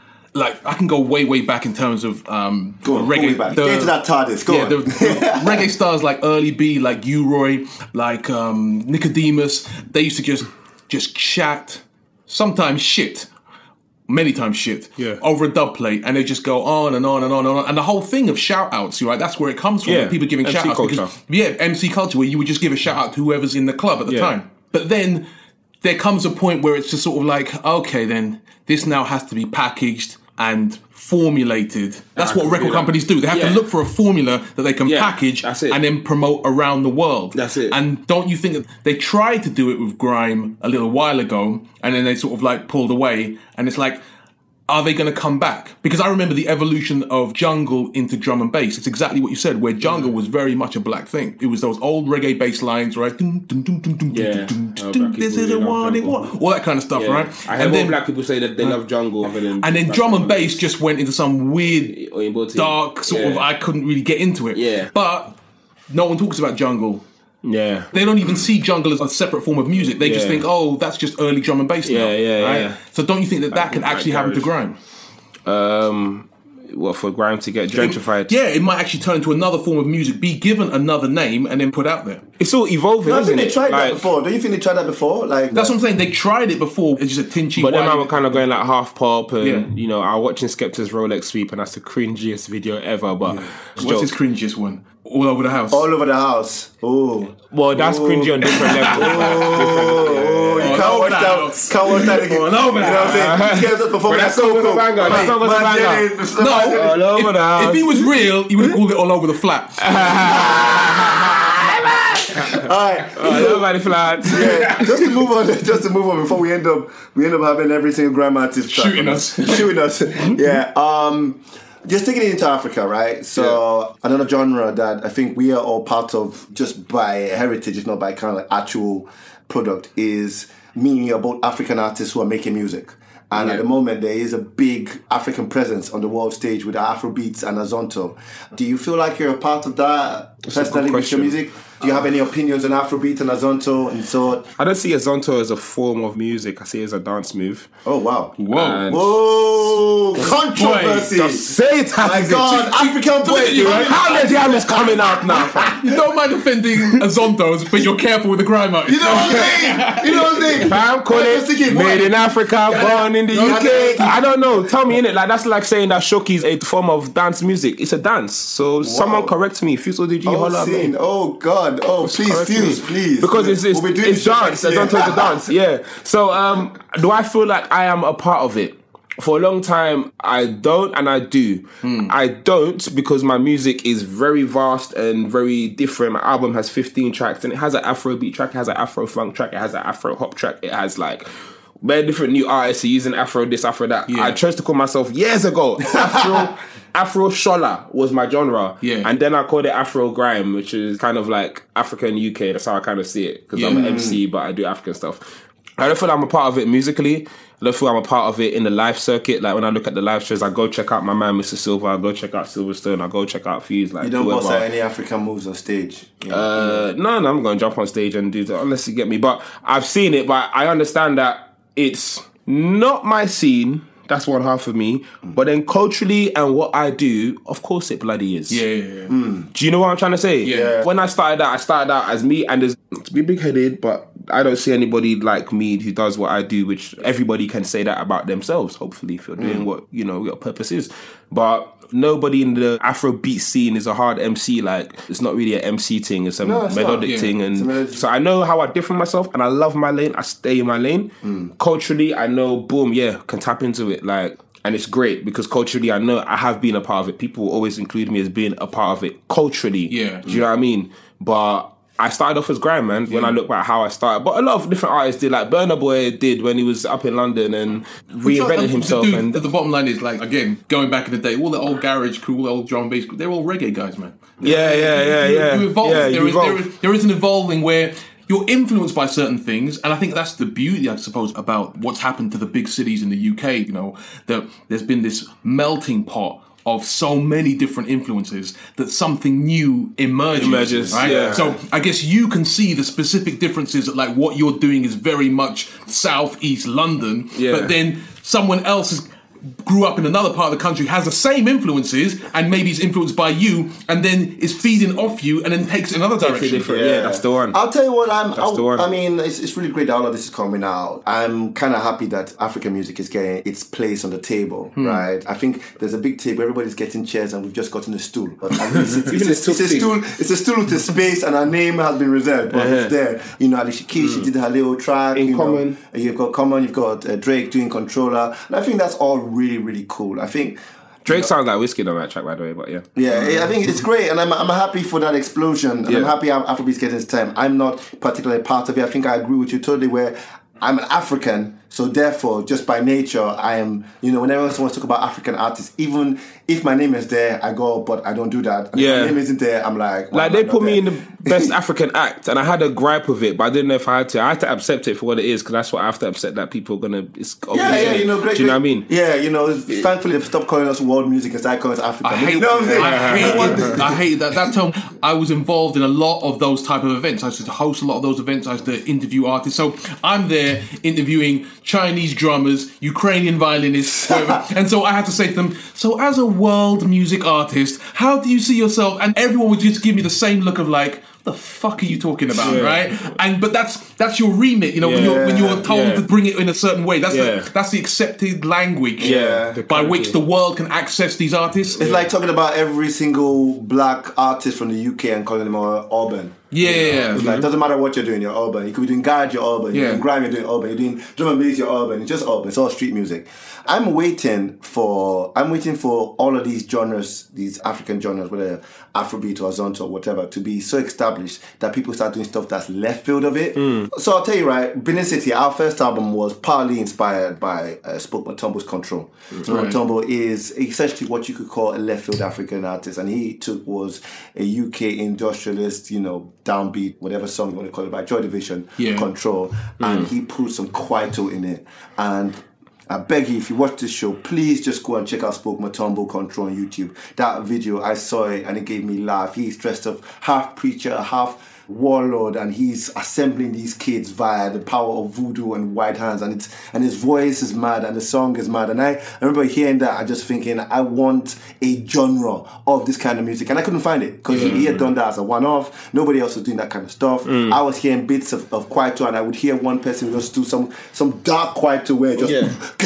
S2: I can go way back in terms of reggae.
S3: Get into that TARDIS. Go on.
S2: The reggae stars like Early B, like U-Roy, like Nicodemus. They used to just chat, sometimes shit, many times shit, over a dub plate, and they just go on and on and on and on. And the whole thing of shout-outs, right? That's where it comes from. People giving shout-outs. MC culture, where you would just give a shout-out to whoever's in the club at the time. But then there comes a point where it's just sort of like, okay, then this now has to be packaged and formulated. That's what record companies do. They have to look for a formula that they can package and then promote around the world.
S4: That's it.
S2: And don't you think that they tried to do it with grime a little while ago, and then they sort of like pulled away, and it's like, are they going to come back? Because I remember the evolution of jungle into drum and bass. It's exactly what you said, where jungle was very much a black thing. It was those old reggae bass lines, right? This is a warning, all that kind of stuff, right?
S4: I heard more black people say that they love jungle.
S2: And then drum and bass just went into some weird, dark sort of, I couldn't really get into it. But no one talks about jungle.
S4: Yeah.
S2: They don't even see jungle as a separate form of music. They just think, oh, that's just early drum and bass now. Right? So don't you think that can actually happen to grime?
S4: What, for grime to get gentrified?
S2: It might actually turn into another form of music, be given another name, and then put out there.
S4: It's all evolving, isn't it?
S3: They tried that before. Don't you think they tried that before? That's
S2: what I'm saying. They tried it before. It's just a tinchy.
S4: But then I was kind of going like half pop, and you know, I was watching Skepta's Rolex sweep, and that's the cringiest video ever. But
S2: what's his cringiest one? All over the house.
S3: All over the house. Oh.
S4: Well, that's cringy on different levels.
S3: You can't watch that. Can't watch that again. All over the house. You know what I'm saying?
S4: That song was a banger. That song was a banger.
S2: No, all over the house. If he was real, he would have called it All Over the Flat.
S3: Alright,
S4: nobody flats.
S3: Just to move on before we end up having every single grime artist shooting us. Just taking it into Africa, right? So another genre that I think we are all part of just by heritage, if not by kind of like actual product, is meaning about African artists who are making music. And at the moment, there is a big African presence on the world stage with Afrobeats and Azonto. Do you feel like you're a part of that personally with your music? Do you have any opinions on Afrobeat and Azonto and so on?
S4: I don't see Azonto as a form of music. I see it as a dance move.
S3: Oh, wow.
S4: Whoa.
S3: Controversy.
S4: Just say it.
S3: My God, African boy.
S4: How the jam is coming out now, fam?
S2: You don't mind offending Azontos, but you're careful with the grime artists.
S3: You know what I'm saying?
S4: Fam, call it made in Africa, born in the UK. I don't know. Tell me, innit? Like, that's like saying that Shoki is a form of dance music. It's a dance. So someone correct me. Fuso DG, holla.
S3: Oh, God. Oh, please, Fuse, please.
S4: Because it's dance. Azonto is a dance. Yeah. So, do I feel like I am a part of it? For a long time, I don't and I do. I don't because my music is very vast and very different. My album has 15 tracks and it has an Afrobeat track, it has an Afro funk track, it has an Afro hop track, it has like very different new artists using Afro this, Afro that. I chose to call myself years ago Afro Shola was my genre. And then I called it Afro Grime, which is kind of like African UK. That's how I kind of see it because I'm an MC, but I do African stuff. I don't feel like I'm a part of it musically. I don't feel I'm a part of it in the live circuit. Like when I look at the live shows, I go check out my man, Mr. Silver. I go check out Silverstone. I go check out Fuse. Like,
S3: you don't bust out any African moves on stage?
S4: No, I'm going to jump on stage and do that unless you get me. But I've seen it, but I understand that it's not my scene. That's one half of me. But then culturally and what I do, of course it bloody is.
S2: Yeah.
S4: Do you know what I'm trying to say?
S2: Yeah.
S4: When I started out as me, and there's to be big-headed, but I don't see anybody like me who does what I do, which everybody can say that about themselves, hopefully, if you're doing what, you know, your purpose is. But nobody in the Afrobeat scene is a hard MC. Like, it's not really an MC thing, it's a melodic thing. And so I know how I differ myself, and I love my lane, I stay in my lane. Culturally, I know, boom, can tap into it. Like, and it's great because culturally, I know I have been a part of it. People always include me as being a part of it culturally. Do you know what I mean? But I started off as grime, man, when I look back how I started. But a lot of different artists did, like Burna Boy did when he was up in London and reinvented himself.
S2: Dude,
S4: and
S2: the bottom line is, like, again, going back in the day, all the old garage crew, all the old drum and bass crew, they're all reggae guys, man.
S4: You evolve.
S2: There is an evolving where you're influenced by certain things, and I think that's the beauty, I suppose, about what's happened to the big cities in the UK. You know, that there's been this melting pot of so many different influences that something new emerges, right?
S4: Yeah.
S2: So I guess you can see the specific differences, like what you're doing is very much Southeast London, but then someone else grew up in another part of the country, has the same influences, and maybe is influenced by you, and then is feeding off you, and then takes another direction.
S4: That's the one.
S3: I'll tell you what, I mean, it's really great that all of this is coming out. I'm kind of happy that African music is getting its place on the table, right? I think there's a big table, everybody's getting chairs, and we've just gotten a stool. But I mean, it's a stool with a space, and our name has been reserved, but it's there. You know, Alicia Keys, she did her little track.
S4: Common.
S3: You've got Common, you've got Drake doing Controller, and I think that's all really, really cool. I think
S4: Drake sounds like Whiskey on that track, by the way, but
S3: I think it's great, and I'm happy for that explosion, and I'm happy Afrobeat's getting its time. I'm not particularly part of it. I think I agree with you totally, where I'm an African, so therefore, just by nature, I am, whenever someone talks about African artists, even if my name is there, I go, but I don't do that. And if my name isn't there, I'm like...
S4: Like, they put me in the best African act, and I had a gripe with it, but I didn't know if I had to. I had to accept it for what it is, because that's what I have to accept, that people are going to...
S3: great.
S4: Do you know what I mean?
S3: Yeah, thankfully they've stopped calling us world music and started calling us African.
S2: I hate that. That time, I was involved in a lot of those type of events. I used to host a lot of those events. I used to interview artists. So I'm there interviewing Chinese drummers, Ukrainian violinists, and so I had to say to them, so as a world music artist, how do you see yourself? And everyone would just give me the same look of like, the fuck are you talking about, right? But that's your remit, when you're told to bring it in a certain way. That's the accepted language by which the world can access these artists.
S3: It's like talking about every single black artist from the UK and calling them urban. It's like, doesn't matter what you're doing, you're urban. You could be doing garage, you're urban. You're doing grime, you're doing urban. You're doing drum and bass, you're urban. It's just urban. It's all street music. I'm waiting for all of these genres, these African genres, whether Afrobeat or Azonto or whatever, to be so established that people start doing stuff that's left field of it. So I'll tell you, right, Benin City, our first album was partly inspired by Spoke Matombo's Control. Spoke Matombo is essentially what you could call a left field African artist, and he was a UK industrialist, downbeat, whatever song you want to call it, by Joy Division, Control, and he put some Kwaito in it. And I beg you, if you watch this show, please just go and check out Spoke Matumbo Control on YouTube. That video, I saw it and it gave me laugh. He's dressed up half preacher, half warlord, and he's assembling these kids via the power of voodoo and white hands, and his voice is mad and the song is mad. And I remember hearing that and just thinking, I want a genre of this kind of music, and I couldn't find it because he had done that as a one-off. Nobody else was doing that kind of stuff. I was hearing bits of Kwaito, and I would hear one person just do some dark Kwaito where just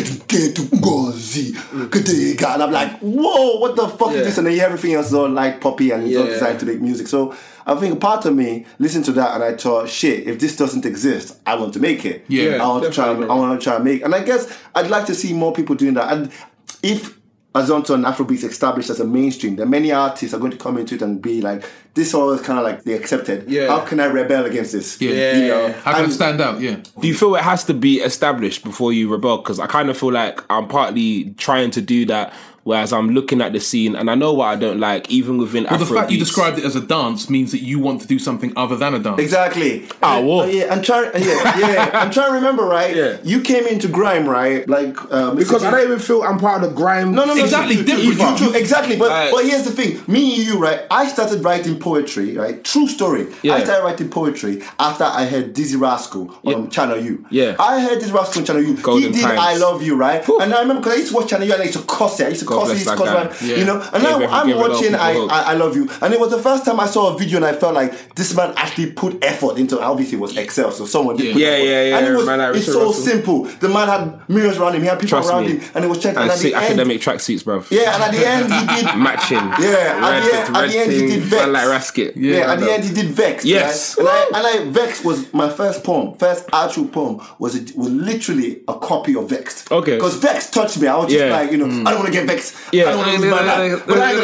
S3: and I'm like, whoa, what the fuck is this? And then everything else is all light poppy and it's all designed to make music. So I think part of me listened to that and I thought, shit, if this doesn't exist, I want to make it.
S2: Yeah,
S3: I want to try and make. And I guess I'd like to see more people doing that. And if Azonto and Afrobeats established as a mainstream, then many artists are going to come into it and be like, this all is kind of like they accepted. Yeah. How can I rebel against this?
S2: Yeah.
S3: You know?
S2: How can I stand out? Yeah.
S4: Do you feel it has to be established before you rebel? Because I kind of feel like I'm partly trying to do that. Whereas I'm looking at the scene and I know what I don't like, even within Afrobeats.
S2: Well, the fact you described it as a dance means that you want to do something other than a dance.
S3: Exactly. I'm trying to remember, right?
S4: Yeah.
S3: You came into grime, right? Like
S4: because I don't even feel I'm part of the grime.
S3: No.
S2: Exactly, different.
S3: True, exactly. But here's the thing. Me and you, right? I started writing poetry, right? True story.
S4: Yeah.
S3: I started writing poetry after I heard Dizzy Rascal on Channel U.
S4: Yeah.
S3: I heard Dizzy Rascal on Channel U.
S4: Golden
S3: he did
S4: times.
S3: I Love You, right? Ooh. And I remember because I used to watch Channel U and I used to cuss it. I used to cuss it, you know. And now I'm watching I Love You, and it was the first time I saw a video and I felt like this man actually put effort into. Obviously, it was Excel, so someone did. And it's so simple. The man had mirrors around him. He had people around him, and it was checked. And at the end,
S4: academic tracksuits, bro.
S3: Yeah, and at the end he did
S4: matching.
S3: Yeah, at the end he did Vex.
S4: Like Rasket.
S3: Yeah, at the end he did Vex.
S4: Yes,
S3: right? and Vex was my first poem. First actual poem was literally a copy of Vex.
S4: Okay,
S3: because Vex touched me. I was just like, you know, I don't want to get vexed. I don't want to lose my life. But I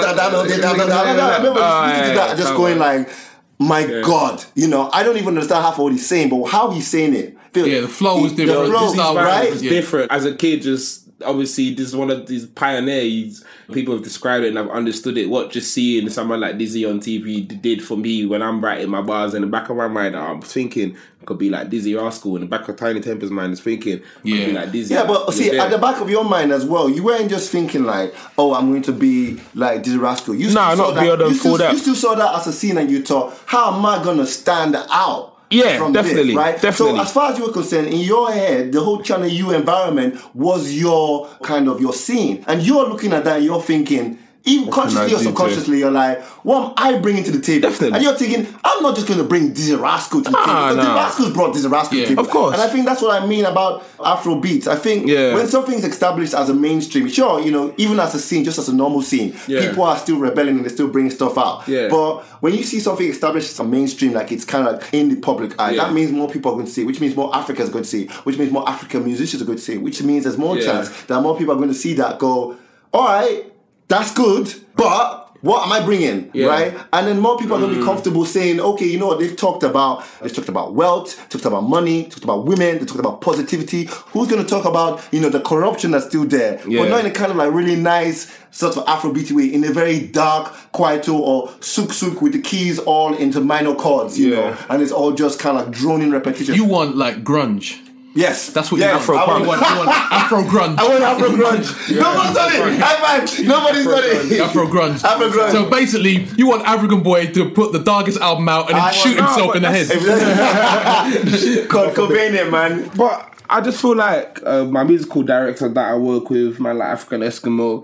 S3: remember listening to that, just going like, my God, you know, I don't even understand half of what he's saying, but how he's saying it.
S2: The flow is different.
S3: The flow, right?
S4: It's different. As a kid, just obviously, this is one of these pioneers. People have described it and I've understood it. What just seeing someone like Dizzy on TV did for me when I'm writing my bars in the back of my mind, I'm thinking I could be like Dizzy Rascal. In the back of Tiny Temper's mind is thinking I could be like Dizzy.
S3: Yeah, but see, at the back of your mind as well, you weren't just thinking like, oh, I'm going to be like Dizzy Rascal. You still saw that as a scene and you thought, how am I going to stand out?
S4: Yeah,
S3: from
S4: definitely,
S3: this, right?
S4: definitely.
S3: So as far as you were concerned, in your head, the whole Channel U environment was your kind of your scene. And you're looking at that and you're thinking, even consciously or subconsciously, you're like, what am I bringing to the table?
S4: Definitely.
S3: And you're thinking, I'm not just going to bring Dizzy Rascal to the table. Because Dizzy Rascal's brought Dizzy Rascal to the table.
S4: Of course.
S3: And I think that's what I mean about Afrobeats. I think when something's established as a mainstream, sure, you know, even as a scene, just as a normal scene, people are still rebelling and they're still bringing stuff out.
S4: Yeah.
S3: But when you see something established as a mainstream, like it's kind of like in the public eye, that means more people are going to see it, which means more Africans are going to see it, which means more African musicians are going to see it, which means there's more chance that more people are going to see that go, all right, that's good, but what am I bringing, right? And then more people are going to be comfortable saying, okay, you know what, they've talked about wealth, talked about money, talked about women, they talked about positivity. Who's going to talk about, you know, the corruption that's still there, but not in a kind of like really nice sort of Afrobeat way, in a very dark, Kwaito or suk with the keys all into minor chords, you know, and it's all just kind of like droning repetition.
S2: You want like grunge.
S3: Yes,
S2: that's what you want. You want Afro grunge.
S3: I want Afro grunge. No one's done it. High five. Nobody's done it.
S2: Afro grunge.
S3: Afro grunge.
S2: So basically, you want African Boy to put the Darkest album out and then shoot himself in the head.
S3: Kurt Cobain, man.
S4: But I just feel like my musical director that I work with, man, like African Eskimo,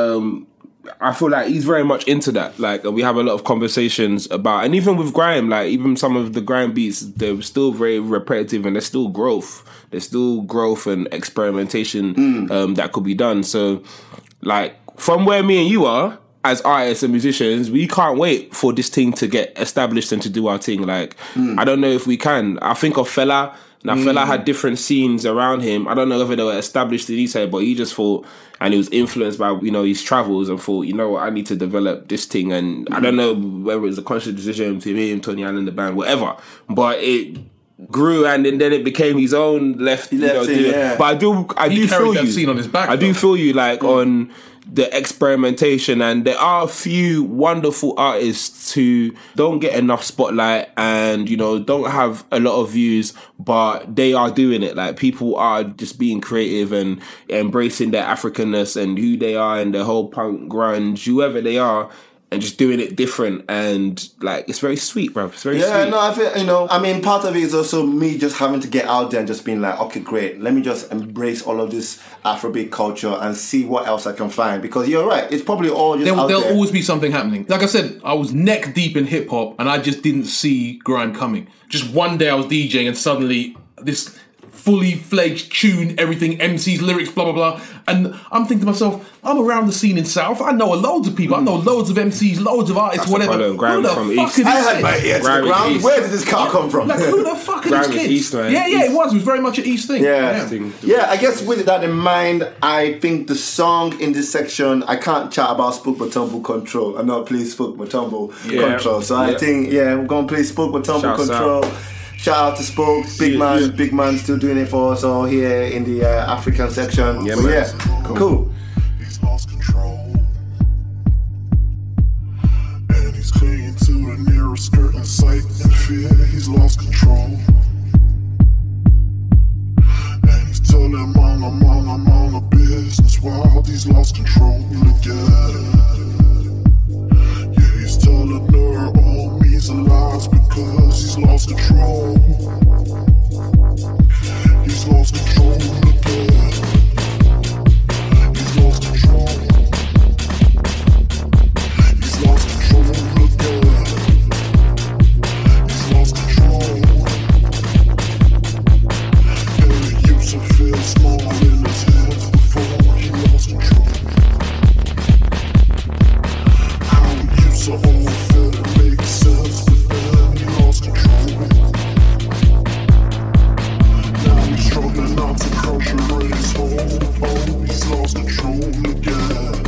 S4: I feel like he's very much into that. Like, we have a lot of conversations about, and even with grime, like even some of the grime beats, they're still very repetitive and there's still growth. There's still growth and experimentation that could be done. So, like, from where me and you are, as artists and musicians, we can't wait for this thing to get established and to do our thing. Like, I don't know if we can. I think of Fela. Now, Fela had different scenes around him. I don't know whether they were established in his head, but he just thought, and he was influenced by, you know, his travels and thought, you know what, I need to develop this thing. And I don't know whether it was a conscious decision to him, Tony Allen, the band, whatever. But it grew and then it became his own left. But I do feel you.
S2: Scene on his back,
S4: I do feel you, like, on the experimentation, and there are a few wonderful artists who don't get enough spotlight and, you know, don't have a lot of views, but they are doing it. Like, people are just being creative and embracing their Africanness and who they are and the whole punk, grunge, whoever they are, and just doing it different. And like, it's very sweet, bro. It's very sweet.
S3: Yeah, no, I feel, you know, I mean, part of it is also me just having to get out there and just being like, okay, great, let me just embrace all of this Afrobeat culture and see what else I can find. Because you're right, it's probably all just
S2: There'll always be something happening. Like I said, I was neck deep in hip hop and I just didn't see grime coming. Just one day I was DJing and suddenly this fully fledged tune, everything, MCs, lyrics, blah, blah, blah. And I'm thinking to myself, I'm around the scene in South. I know loads of people. I know loads of MCs, loads of artists,
S4: That's
S2: whatever.
S4: Who the
S2: fuck
S4: East.
S2: is this
S3: I had
S2: shit?
S3: my ear to the ground. Where did this car come from?
S2: Like, who the fuck are these kids?
S4: East, man.
S2: Yeah, it was. It was very much an East thing.
S3: Yeah, I guess with that in mind, I think the song in this section, I can't chat about Spook Matumbo Control. I'm not playing Spook Matumbo Control. So I think, we're going to play Spook Matumbo Control. Shout out to Spoke, big man, still doing it for us all here in the African section.
S4: Yeah,
S3: but
S4: man.
S3: Cool.
S6: He's lost control, and he's clinging to the nearest skirt in sight. In fear, he's lost control, and he's telling mama business while he's lost control again. Yeah, he's telling her all means and lies because he's lost control. He's lost control again. He's lost control. He's lost control again. He's lost control. And he used to feel small in his hands before he lost control. How he used to all fit and make sense, but then he lost control. Now he's struggling not to crush and raise home. He's lost control again.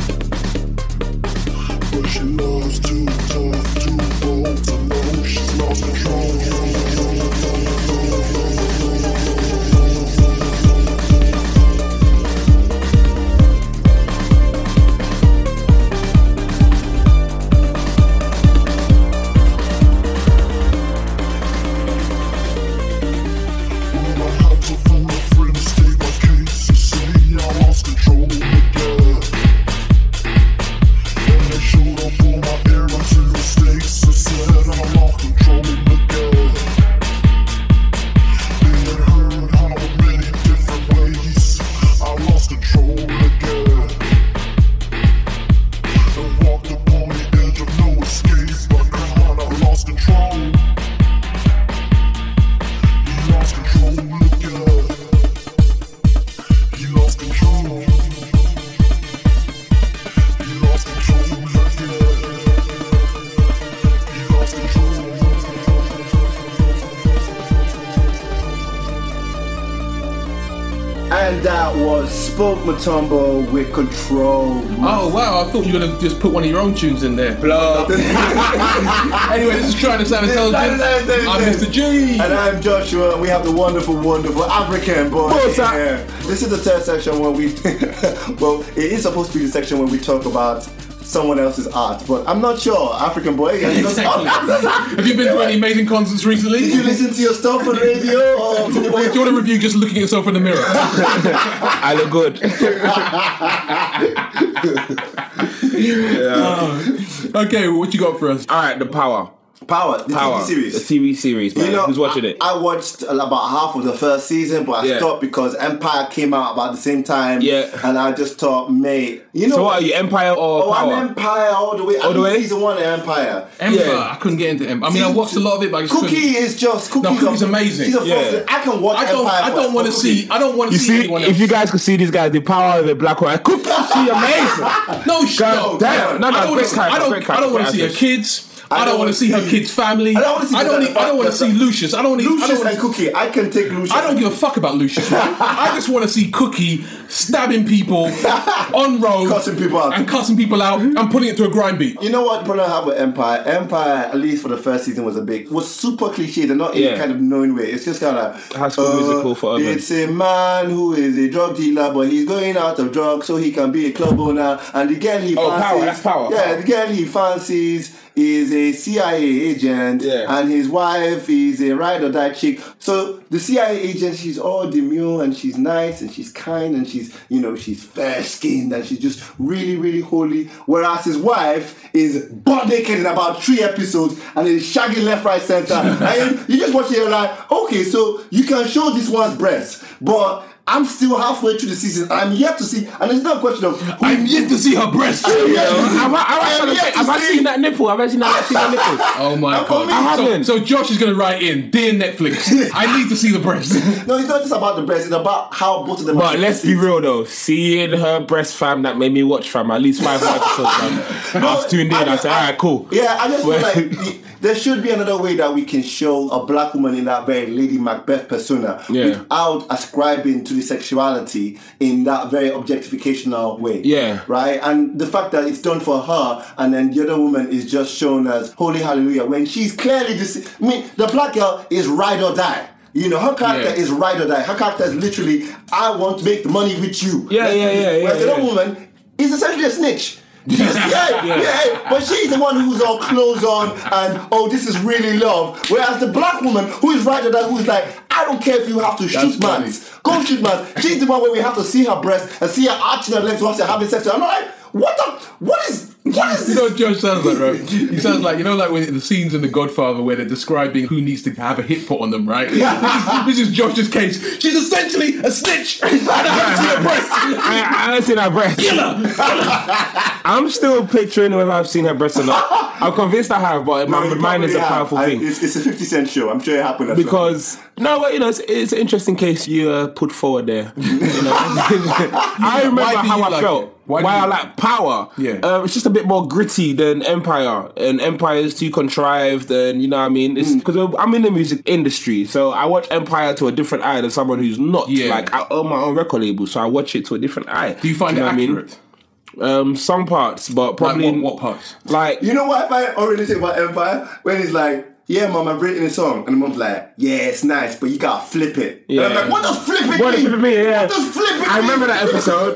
S6: But she loves too tough, too bold to know she's lost control.
S3: And that was Spoke Matumbo with Control.
S2: Oh wow, I thought you were going to just put one of your own tunes in there. Blood. Anyway, this is Trying to Sound Intelligent. I'm Mr. G.
S3: And I'm Joshua, and we have the wonderful African boy.
S4: What's up?
S3: Yeah. This is the third section where we, well, it is supposed to be the section where we talk about someone else's art, but I'm not sure. African boy.
S2: Exactly. Have you been to any amazing concerts recently?
S3: Did you listen to your stuff on radio? Or
S2: do you want a review just looking at yourself in the mirror?
S4: I look good.
S2: Okay, what you got for us?
S4: All right, The Power.
S3: The TV series.
S4: The TV series, man.
S3: You know,
S4: who's watching it?
S3: I watched about half of the first season, but I stopped because Empire came out about the same time.
S4: Yeah.
S3: And I just thought, mate, you know.
S4: So what are you, Empire or Power?
S3: I'm Empire all the way.
S4: All the way?
S3: Season 1 of Empire.
S2: I couldn't get into Empire. I mean, I watched a lot of it, but I just Cookie's amazing.
S3: She's a I can watch Empire.
S2: I don't want to see anyone else.
S4: If you guys could see these guys, the power of the black one, Cookie, she amazing.
S2: No,
S4: damn. No,
S2: I don't want to see her kids. I don't want to see her kids' family. I don't want to see Lucius.
S3: Lucius and Cookie. I can take Lucius.
S2: I don't give a fuck about Lucius. Right? I just want to see Cookie stabbing people on road,
S3: cussing people out,
S2: and putting it to a grind beat.
S3: You know what problem I have with Empire? Empire, at least for the first season, was super cliche. They're not in any kind of knowing way. It's just kind of like
S4: High School Musical for urban.
S3: It's a man who is a drug dealer, but he's going out of drugs so he can be a club owner. And the girl he fancies,
S4: power. That's power.
S3: Yeah, the girl he fancies is a CIA agent, and his wife is a ride or die chick. So the CIA agent, she's all demure and she's nice and she's kind and she's fair skinned and she's just really, really holy. Whereas his wife is butt naked in about 3 episodes and is shagging left, right, center. And you just watch it, you're like, okay, so you can show this one's breasts, but I'm still halfway through the season. I'm yet to see, and it's not a question of
S2: I'm yet to see her breast.
S4: Have I seen that nipple? Have I seen that nipple?
S2: Oh my god!
S4: I haven't.
S2: So Josh is going to write in, dear Netflix, I need to see the breast.
S3: No, it's not just about the breast. It's about how both of them.
S4: But let's be real though. Seeing her breast, fam, that made me watch, fam. At least 5 episodes, fam. I was tuned in. I said, all right, cool.
S3: Yeah, I just feel like there should be another way that we can show a black woman in that very Lady Macbeth persona without ascribing to the sexuality in that very objectificational way.
S4: Yeah.
S3: Right? And the fact that it's done for her and then the other woman is just shown as holy hallelujah when she's clearly the black girl is ride or die. Her character is ride or die. Her character is literally, I want to make the money with you. Whereas the other woman is essentially a snitch. But she's the one who's all clothes on and this is really love. Whereas the black woman who is right there, who's like, I don't care if you have to shoot man, go shoot man. She's the one where we have to see her breast and see her arching her legs whilst they're having sex. I'm like, what is this?
S2: You know what Josh sounds like, right? He sounds like, like when the scenes in The Godfather where they're describing who needs to have a hit put on them, right? This is Josh's case. She's essentially a snitch. I haven't seen her breast.
S4: I haven't seen her breast. Killer. I'm still picturing whether I've seen her breast or not. I'm convinced I have, but my mind is a powerful thing.
S3: It's a 50 Cent show. I'm sure it happened.
S4: Because it's an interesting case you put forward there. I remember how I felt. Why I like Power.
S2: Yeah.
S4: It's just a bit more gritty than Empire, and Empire is too contrived, and it's because I'm in the music industry, so I watch Empire to a different eye than someone who's not. Like I own my own record label, so I watch it to a different eye.
S2: Do you find it accurate?
S4: Some parts, but probably
S2: what parts?
S4: Like,
S3: you know what I find already say about Empire when he's like, yeah, mom, I've written a song, and the mom's like, yeah, it's nice, but you gotta flip it.
S4: Yeah.
S3: And I'm like, what does flip it mean?
S4: What does flip it mean? Yeah.
S3: What does flip it mean?
S4: I remember that episode.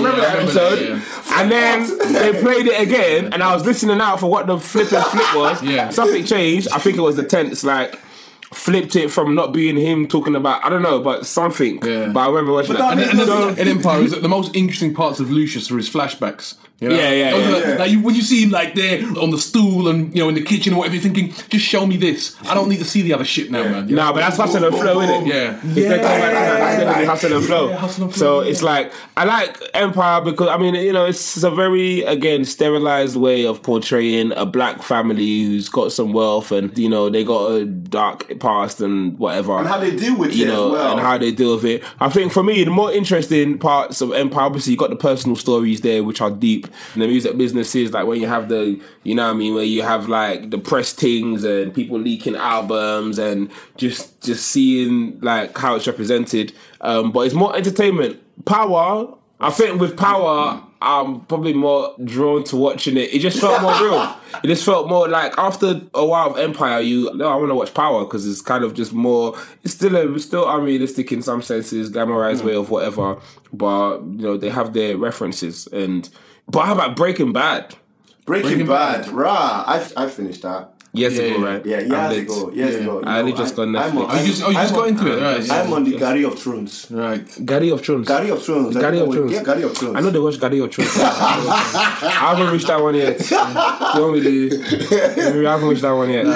S4: And then they played it again, and I was listening out for what the flip was.
S2: Yeah.
S4: Something changed. I think it was the tense, like, flipped it from not being him talking about, I don't know, but something. Yeah. But I remember watching that.
S2: And Empire is the most interesting parts of Lucius are his flashbacks.
S4: Yeah.
S2: Like when you see him like there on the stool and in the kitchen or whatever, you're thinking, just show me this. I don't need to see the other shit now, man.
S4: No, but that's hustle and flow, isn't it?
S2: Yeah.
S4: That's gonna be hustle and flow.
S2: Hustle and flow.
S4: So it's like, I like Empire because it's a very, again, sterilized way of portraying a black family who's got some wealth and they got a dark past and whatever.
S3: And how they deal with it as well.
S4: And how they deal with it. I think for me, the more interesting parts of Empire, obviously you got the personal stories there which are deep. And the music business is like when you have the, where you have like the press things and people leaking albums and just seeing like how it's represented. But it's more entertainment. Power, I think with Power, I'm probably more drawn to watching it. It just felt more real. It just felt more like after a while of Empire, I want to watch Power because it's kind of just more. It's still unrealistic in some senses, glamorized way of whatever. But they have their references. But how about Breaking Bad?
S3: Breaking Bad, rah! I finished that.
S4: Years ago, right?
S3: Yeah, years ago.
S4: I only just got Netflix.
S2: You just got into it, right?
S3: I'm on the Gary of Thrones.
S2: Right.
S4: Gary of Thrones.
S3: Gary of Thrones.
S4: Yeah, Gary of Thrones. I know they watch Gary of Thrones. I haven't reached that one yet. I haven't reached that one yet.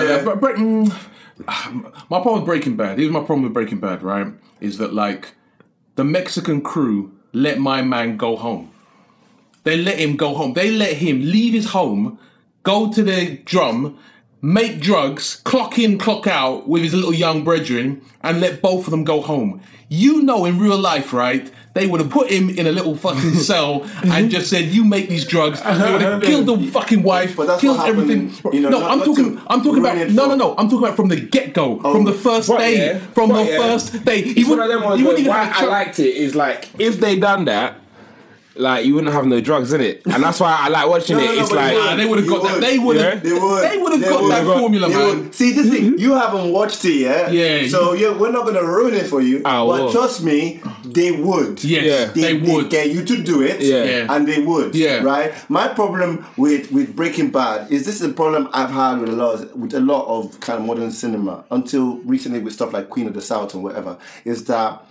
S2: My problem with Breaking Bad, here's my problem with Breaking Bad, right? Is that like the Mexican crew let my man go home. They let him go home. They let him leave his home, go to the drum, make drugs, clock in, clock out with his little young brethren, and let both of them go home. In real life, right, they would have put him in a little fucking cell and just said, "You make these drugs." They would have killed the fucking wife,
S3: But that's
S2: killed
S3: what happened,
S2: everything. I'm talking about I'm talking about from the get go, from the first day, first day.
S4: It's one of them ones where why I liked it is like if they done that. Like you wouldn't have no drugs in it, and that's why I like watching it. It's like
S2: they would have got that. They would have got that formula, man.
S3: See, this thing you haven't watched it yet.
S2: Yeah.
S3: So we're not gonna ruin it for you. But trust me, they would.
S2: Yes, they would
S3: get you to do it.
S2: Yeah.
S3: And they would.
S2: Yeah.
S3: Right. My problem with Breaking Bad is this is a problem I've had with a lot of kind of modern cinema until recently with stuff like Queen of the South and whatever. Is that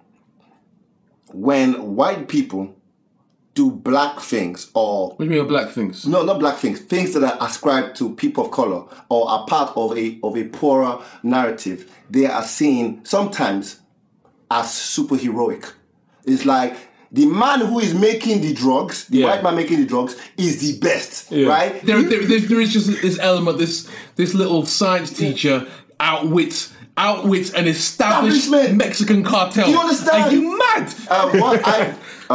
S3: when white people do black things or...
S2: What do you mean black things?
S3: No, not black things. Things that are ascribed to people of color or are part of a poorer narrative. They are seen sometimes as superheroic. It's like the man who is making the drugs, the white man making the drugs, is the best, right?
S2: There is just this element, this little science teacher outwits an established Mexican cartel.
S3: Do you understand?
S2: Are you mad?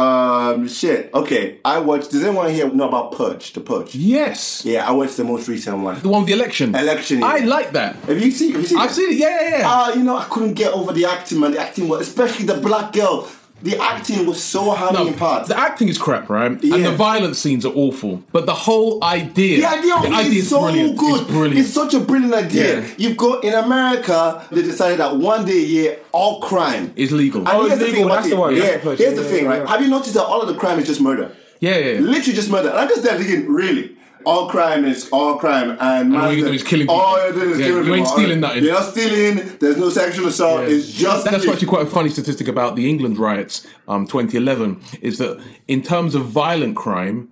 S3: Shit. Okay, I watched. Does anyone here know about Purge? The Purge.
S2: Yes.
S3: Yeah, I watched the most recent one.
S2: The one with the election.
S3: Yeah.
S2: I like that.
S3: Have you seen?
S2: I've seen it. Yeah.
S3: I couldn't get over the acting, man. The acting was, especially the black girl. The acting was so hammy in parts.
S2: The acting is crap, right? Yeah. And the violent scenes are awful. But the whole idea... The idea is so brilliant.
S3: Good.
S2: It's brilliant.
S3: It's such a brilliant idea.
S2: Yeah.
S3: You've got... In America, they decided that one day a year, all crime
S2: is legal.
S3: And here's the thing about
S2: it.
S3: Here's the thing, right? Have you noticed that all of the crime is just murder?
S2: Yeah.
S3: Literally just murder. And I'm just there thinking, really? All crime is all crime, and
S2: all you're doing is killing people.
S3: All you're doing is killing people.
S2: You ain't stealing nothing.
S3: You're not stealing. There's no sexual assault. Yeah. It's just
S2: that's actually quite a funny statistic about the England riots, 2011, is that in terms of violent crime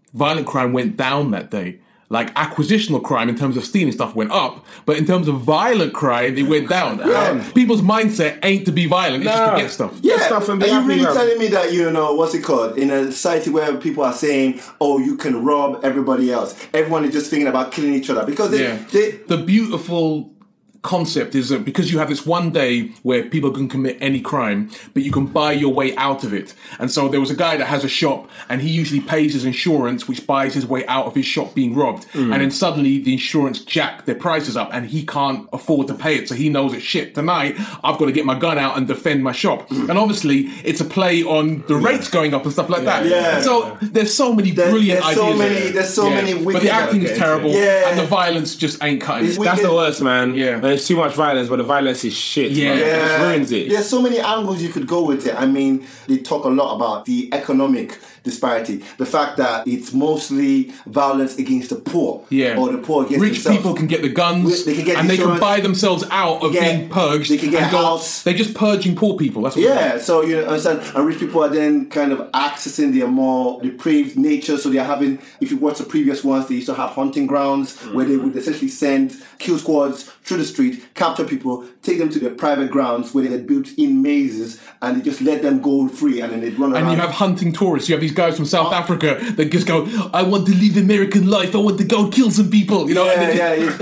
S2: went down that day. Like acquisitional crime in terms of stealing stuff went up, but in terms of violent crime, it went down. People's mindset ain't to be violent; it's just to get stuff.
S3: Yeah, stuff and are you really telling me that what's it called? In a society where people are saying, "Oh, you can rob everybody else," everyone is just thinking about killing each other because the
S2: beautiful concept is that because you have this one day where people can commit any crime, but you can buy your way out of it. And so there was a guy that has a shop and he usually pays his insurance, which buys his way out of his shop being robbed. And then suddenly the insurance jack their prices up and he can't afford to pay it. So he knows that shit, tonight I've got to get my gun out and defend my shop. And obviously it's a play on the rates going up and stuff like that.
S3: Yeah.
S2: So there's so many brilliant ideas.
S3: There's so many wicked,
S2: but the acting is terrible and the violence just ain't cutting it.
S4: That's the worst, man.
S2: Yeah.
S4: There's too much violence, but the violence is shit.
S2: Yeah.
S4: It ruins it.
S3: There's so many angles you could go with it. I mean, they talk a lot about the economic disparity. The fact that it's mostly violence against the poor.
S2: Yeah.
S3: Or the poor against
S2: rich
S3: themselves.
S2: people can get the guns
S3: they can get
S2: and they can buy themselves out of being purged.
S3: They can get a house.
S2: They're just purging poor people. That's what
S3: so you understand. And rich people are then kind of accessing their more depraved nature. So they're having, if you watch the previous ones, they used to have hunting grounds where they would essentially send kill squads through the street, capture people, take them to their private grounds where they had built in mazes, and they just let them go free, and then they'd run around.
S2: And you have hunting tourists. You have these guys from South Africa that just go, I want to live American life. I want to go kill some people. You know,
S3: It's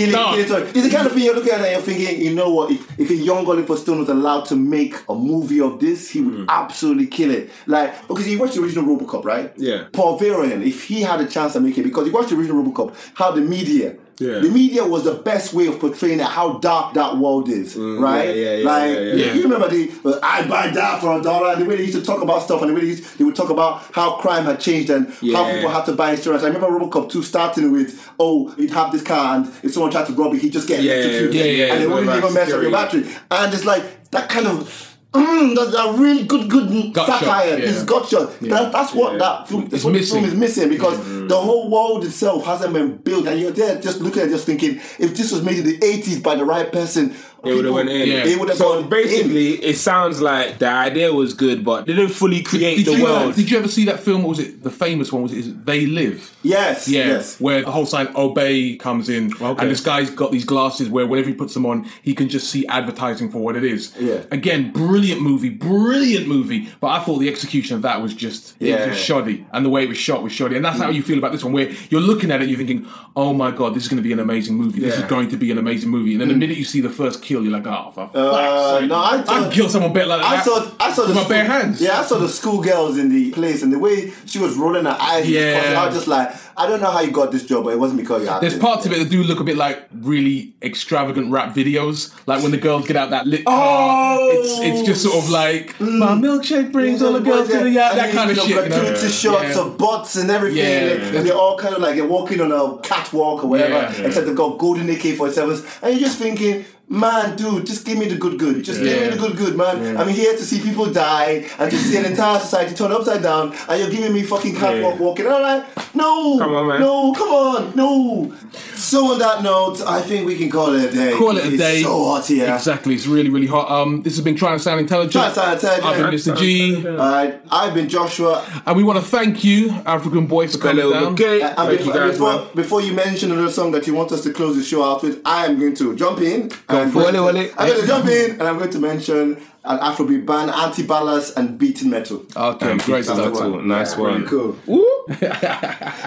S3: the kind of thing you're looking at and you're thinking, you know what, if a young Oliver Stone was allowed to make a movie of this, he would absolutely kill it. Like, because you watched the original RoboCop, right?
S4: Yeah.
S3: Paul Verhoeven, if he had a chance to make it, because you watched the original RoboCop, how the media...
S4: Yeah.
S3: The media was the best way of portraying how dark that world is, right? You remember the I buy that for $1, and the way they used to talk about stuff, and the way they would talk about how crime had changed and how people had to buy insurance. I remember RoboCop 2 starting with, you'd have this car, and if someone tried to rob it, he'd just get electrocuted, and they wouldn't even mess up your battery. And it's like that kind of. That's a really good satire. It's gotcha. That's what that film. That's what the film is missing, because the whole world itself hasn't been built, and you're there just looking at it, just thinking, if this was made in the 80s by the right person,
S4: it would have went in.
S3: It would have
S4: so basically, it sounds like the idea was good, but they didn't fully create the world.
S2: Did you ever see that film? What was it? The famous one was it They Live?
S3: Yes.
S2: Where the whole sign Obey comes in, and this guy's got these glasses where whenever he puts them on, he can just see advertising for what it is.
S3: Yeah.
S2: Again, brilliant movie, but I thought the execution of that was just shoddy, and the way it was shot was shoddy, and that's how you feel feel about this one, where you're looking at it, you're thinking, oh my God, this is going to be an amazing movie. This is going to be an amazing movie. And then the minute you see the first kill, you're like, oh, for fuck's sake. I'd kill someone better like that. I saw with my bare hands.
S3: Yeah, I saw the schoolgirls in the place, and the way she was rolling her eyes. I was just like, I don't know how you got this job, but it wasn't because you had
S2: There's parts of it that do look a bit like really extravagant rap videos, like when the girls get out that lit car. It's just sort of like my milkshake brings all the girls to the yard, that kind of shit.
S3: Gratuitous shots of butts and everything, and they're all kind of like they're walking on a catwalk or whatever, except they've got golden AK-47s, and you're just thinking, man, dude, just give me the good. Just give me the good, man. I'm here to see people die and to see an entire society turn upside down, and you're giving me fucking catwalk walking. And I'm like, no, come on, man. No, come on, no. So on that note, I think we can call it a day. It's so hot here.
S2: Exactly, it's really, really hot. This has been Trying to Sound Intelligent.
S3: I've been
S2: Mr. G.
S3: Alright, I've been Joshua.
S2: And we want to thank you, African Boy, for coming down.
S4: Thank you guys,
S3: before you mention another song that you want us to close the show out with, I am going to jump in. I'm going to jump in and I'm going to mention an Afrobeat band, Antibalas and Beating Metal.
S2: Okay, great stuff.
S4: Nice one.
S3: Really cool.